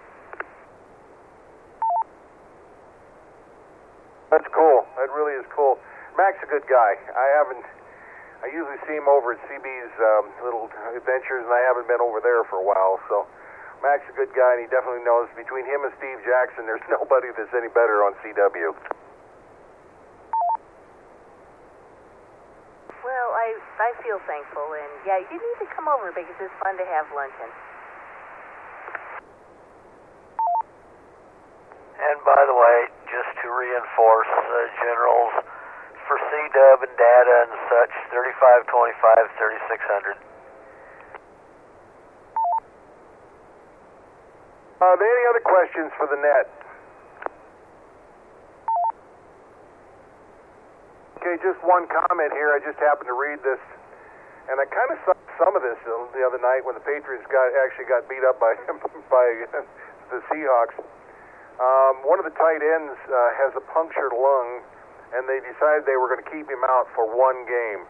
[SPEAKER 1] That's cool. That really is cool. Mac's a good guy. I haven't, I usually see him over at C B's um, little adventures, and I haven't been over there for a while, so Mac's a good guy, and he definitely knows between him and Steve Jackson, there's nobody that's any better on C W.
[SPEAKER 14] Well, I I feel thankful, and yeah, you need to come over because it's fun to have luncheon.
[SPEAKER 10] And by the way, just to reinforce, uh, generals, for C W and data and such, thirty-five twenty-five, thirty-six hundred.
[SPEAKER 1] Uh, any other questions for the net? Okay, just one comment here. I just happened to read this, and I kind of saw some of this the other night when the Patriots got actually got beat up by by the Seahawks. Um, one of the tight ends uh, has a punctured lung, and they decided they were going to keep him out for one game.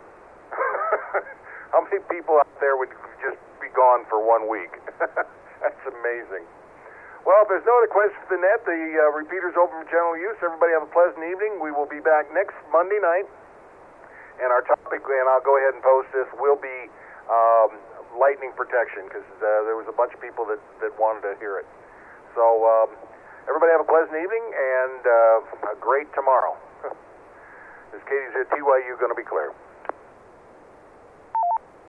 [SPEAKER 1] How many people out there would just be gone for one week? That's amazing. Well, if there's no other questions than that, the uh, repeater's open for general use. Everybody have a pleasant evening. We will be back next Monday night, and our topic, and I'll go ahead and post this, will be um, lightning protection, because uh, there was a bunch of people that, that wanted to hear it. So um, everybody have a pleasant evening, and uh, a great tomorrow. This is Katie said, T Y U going to be clear.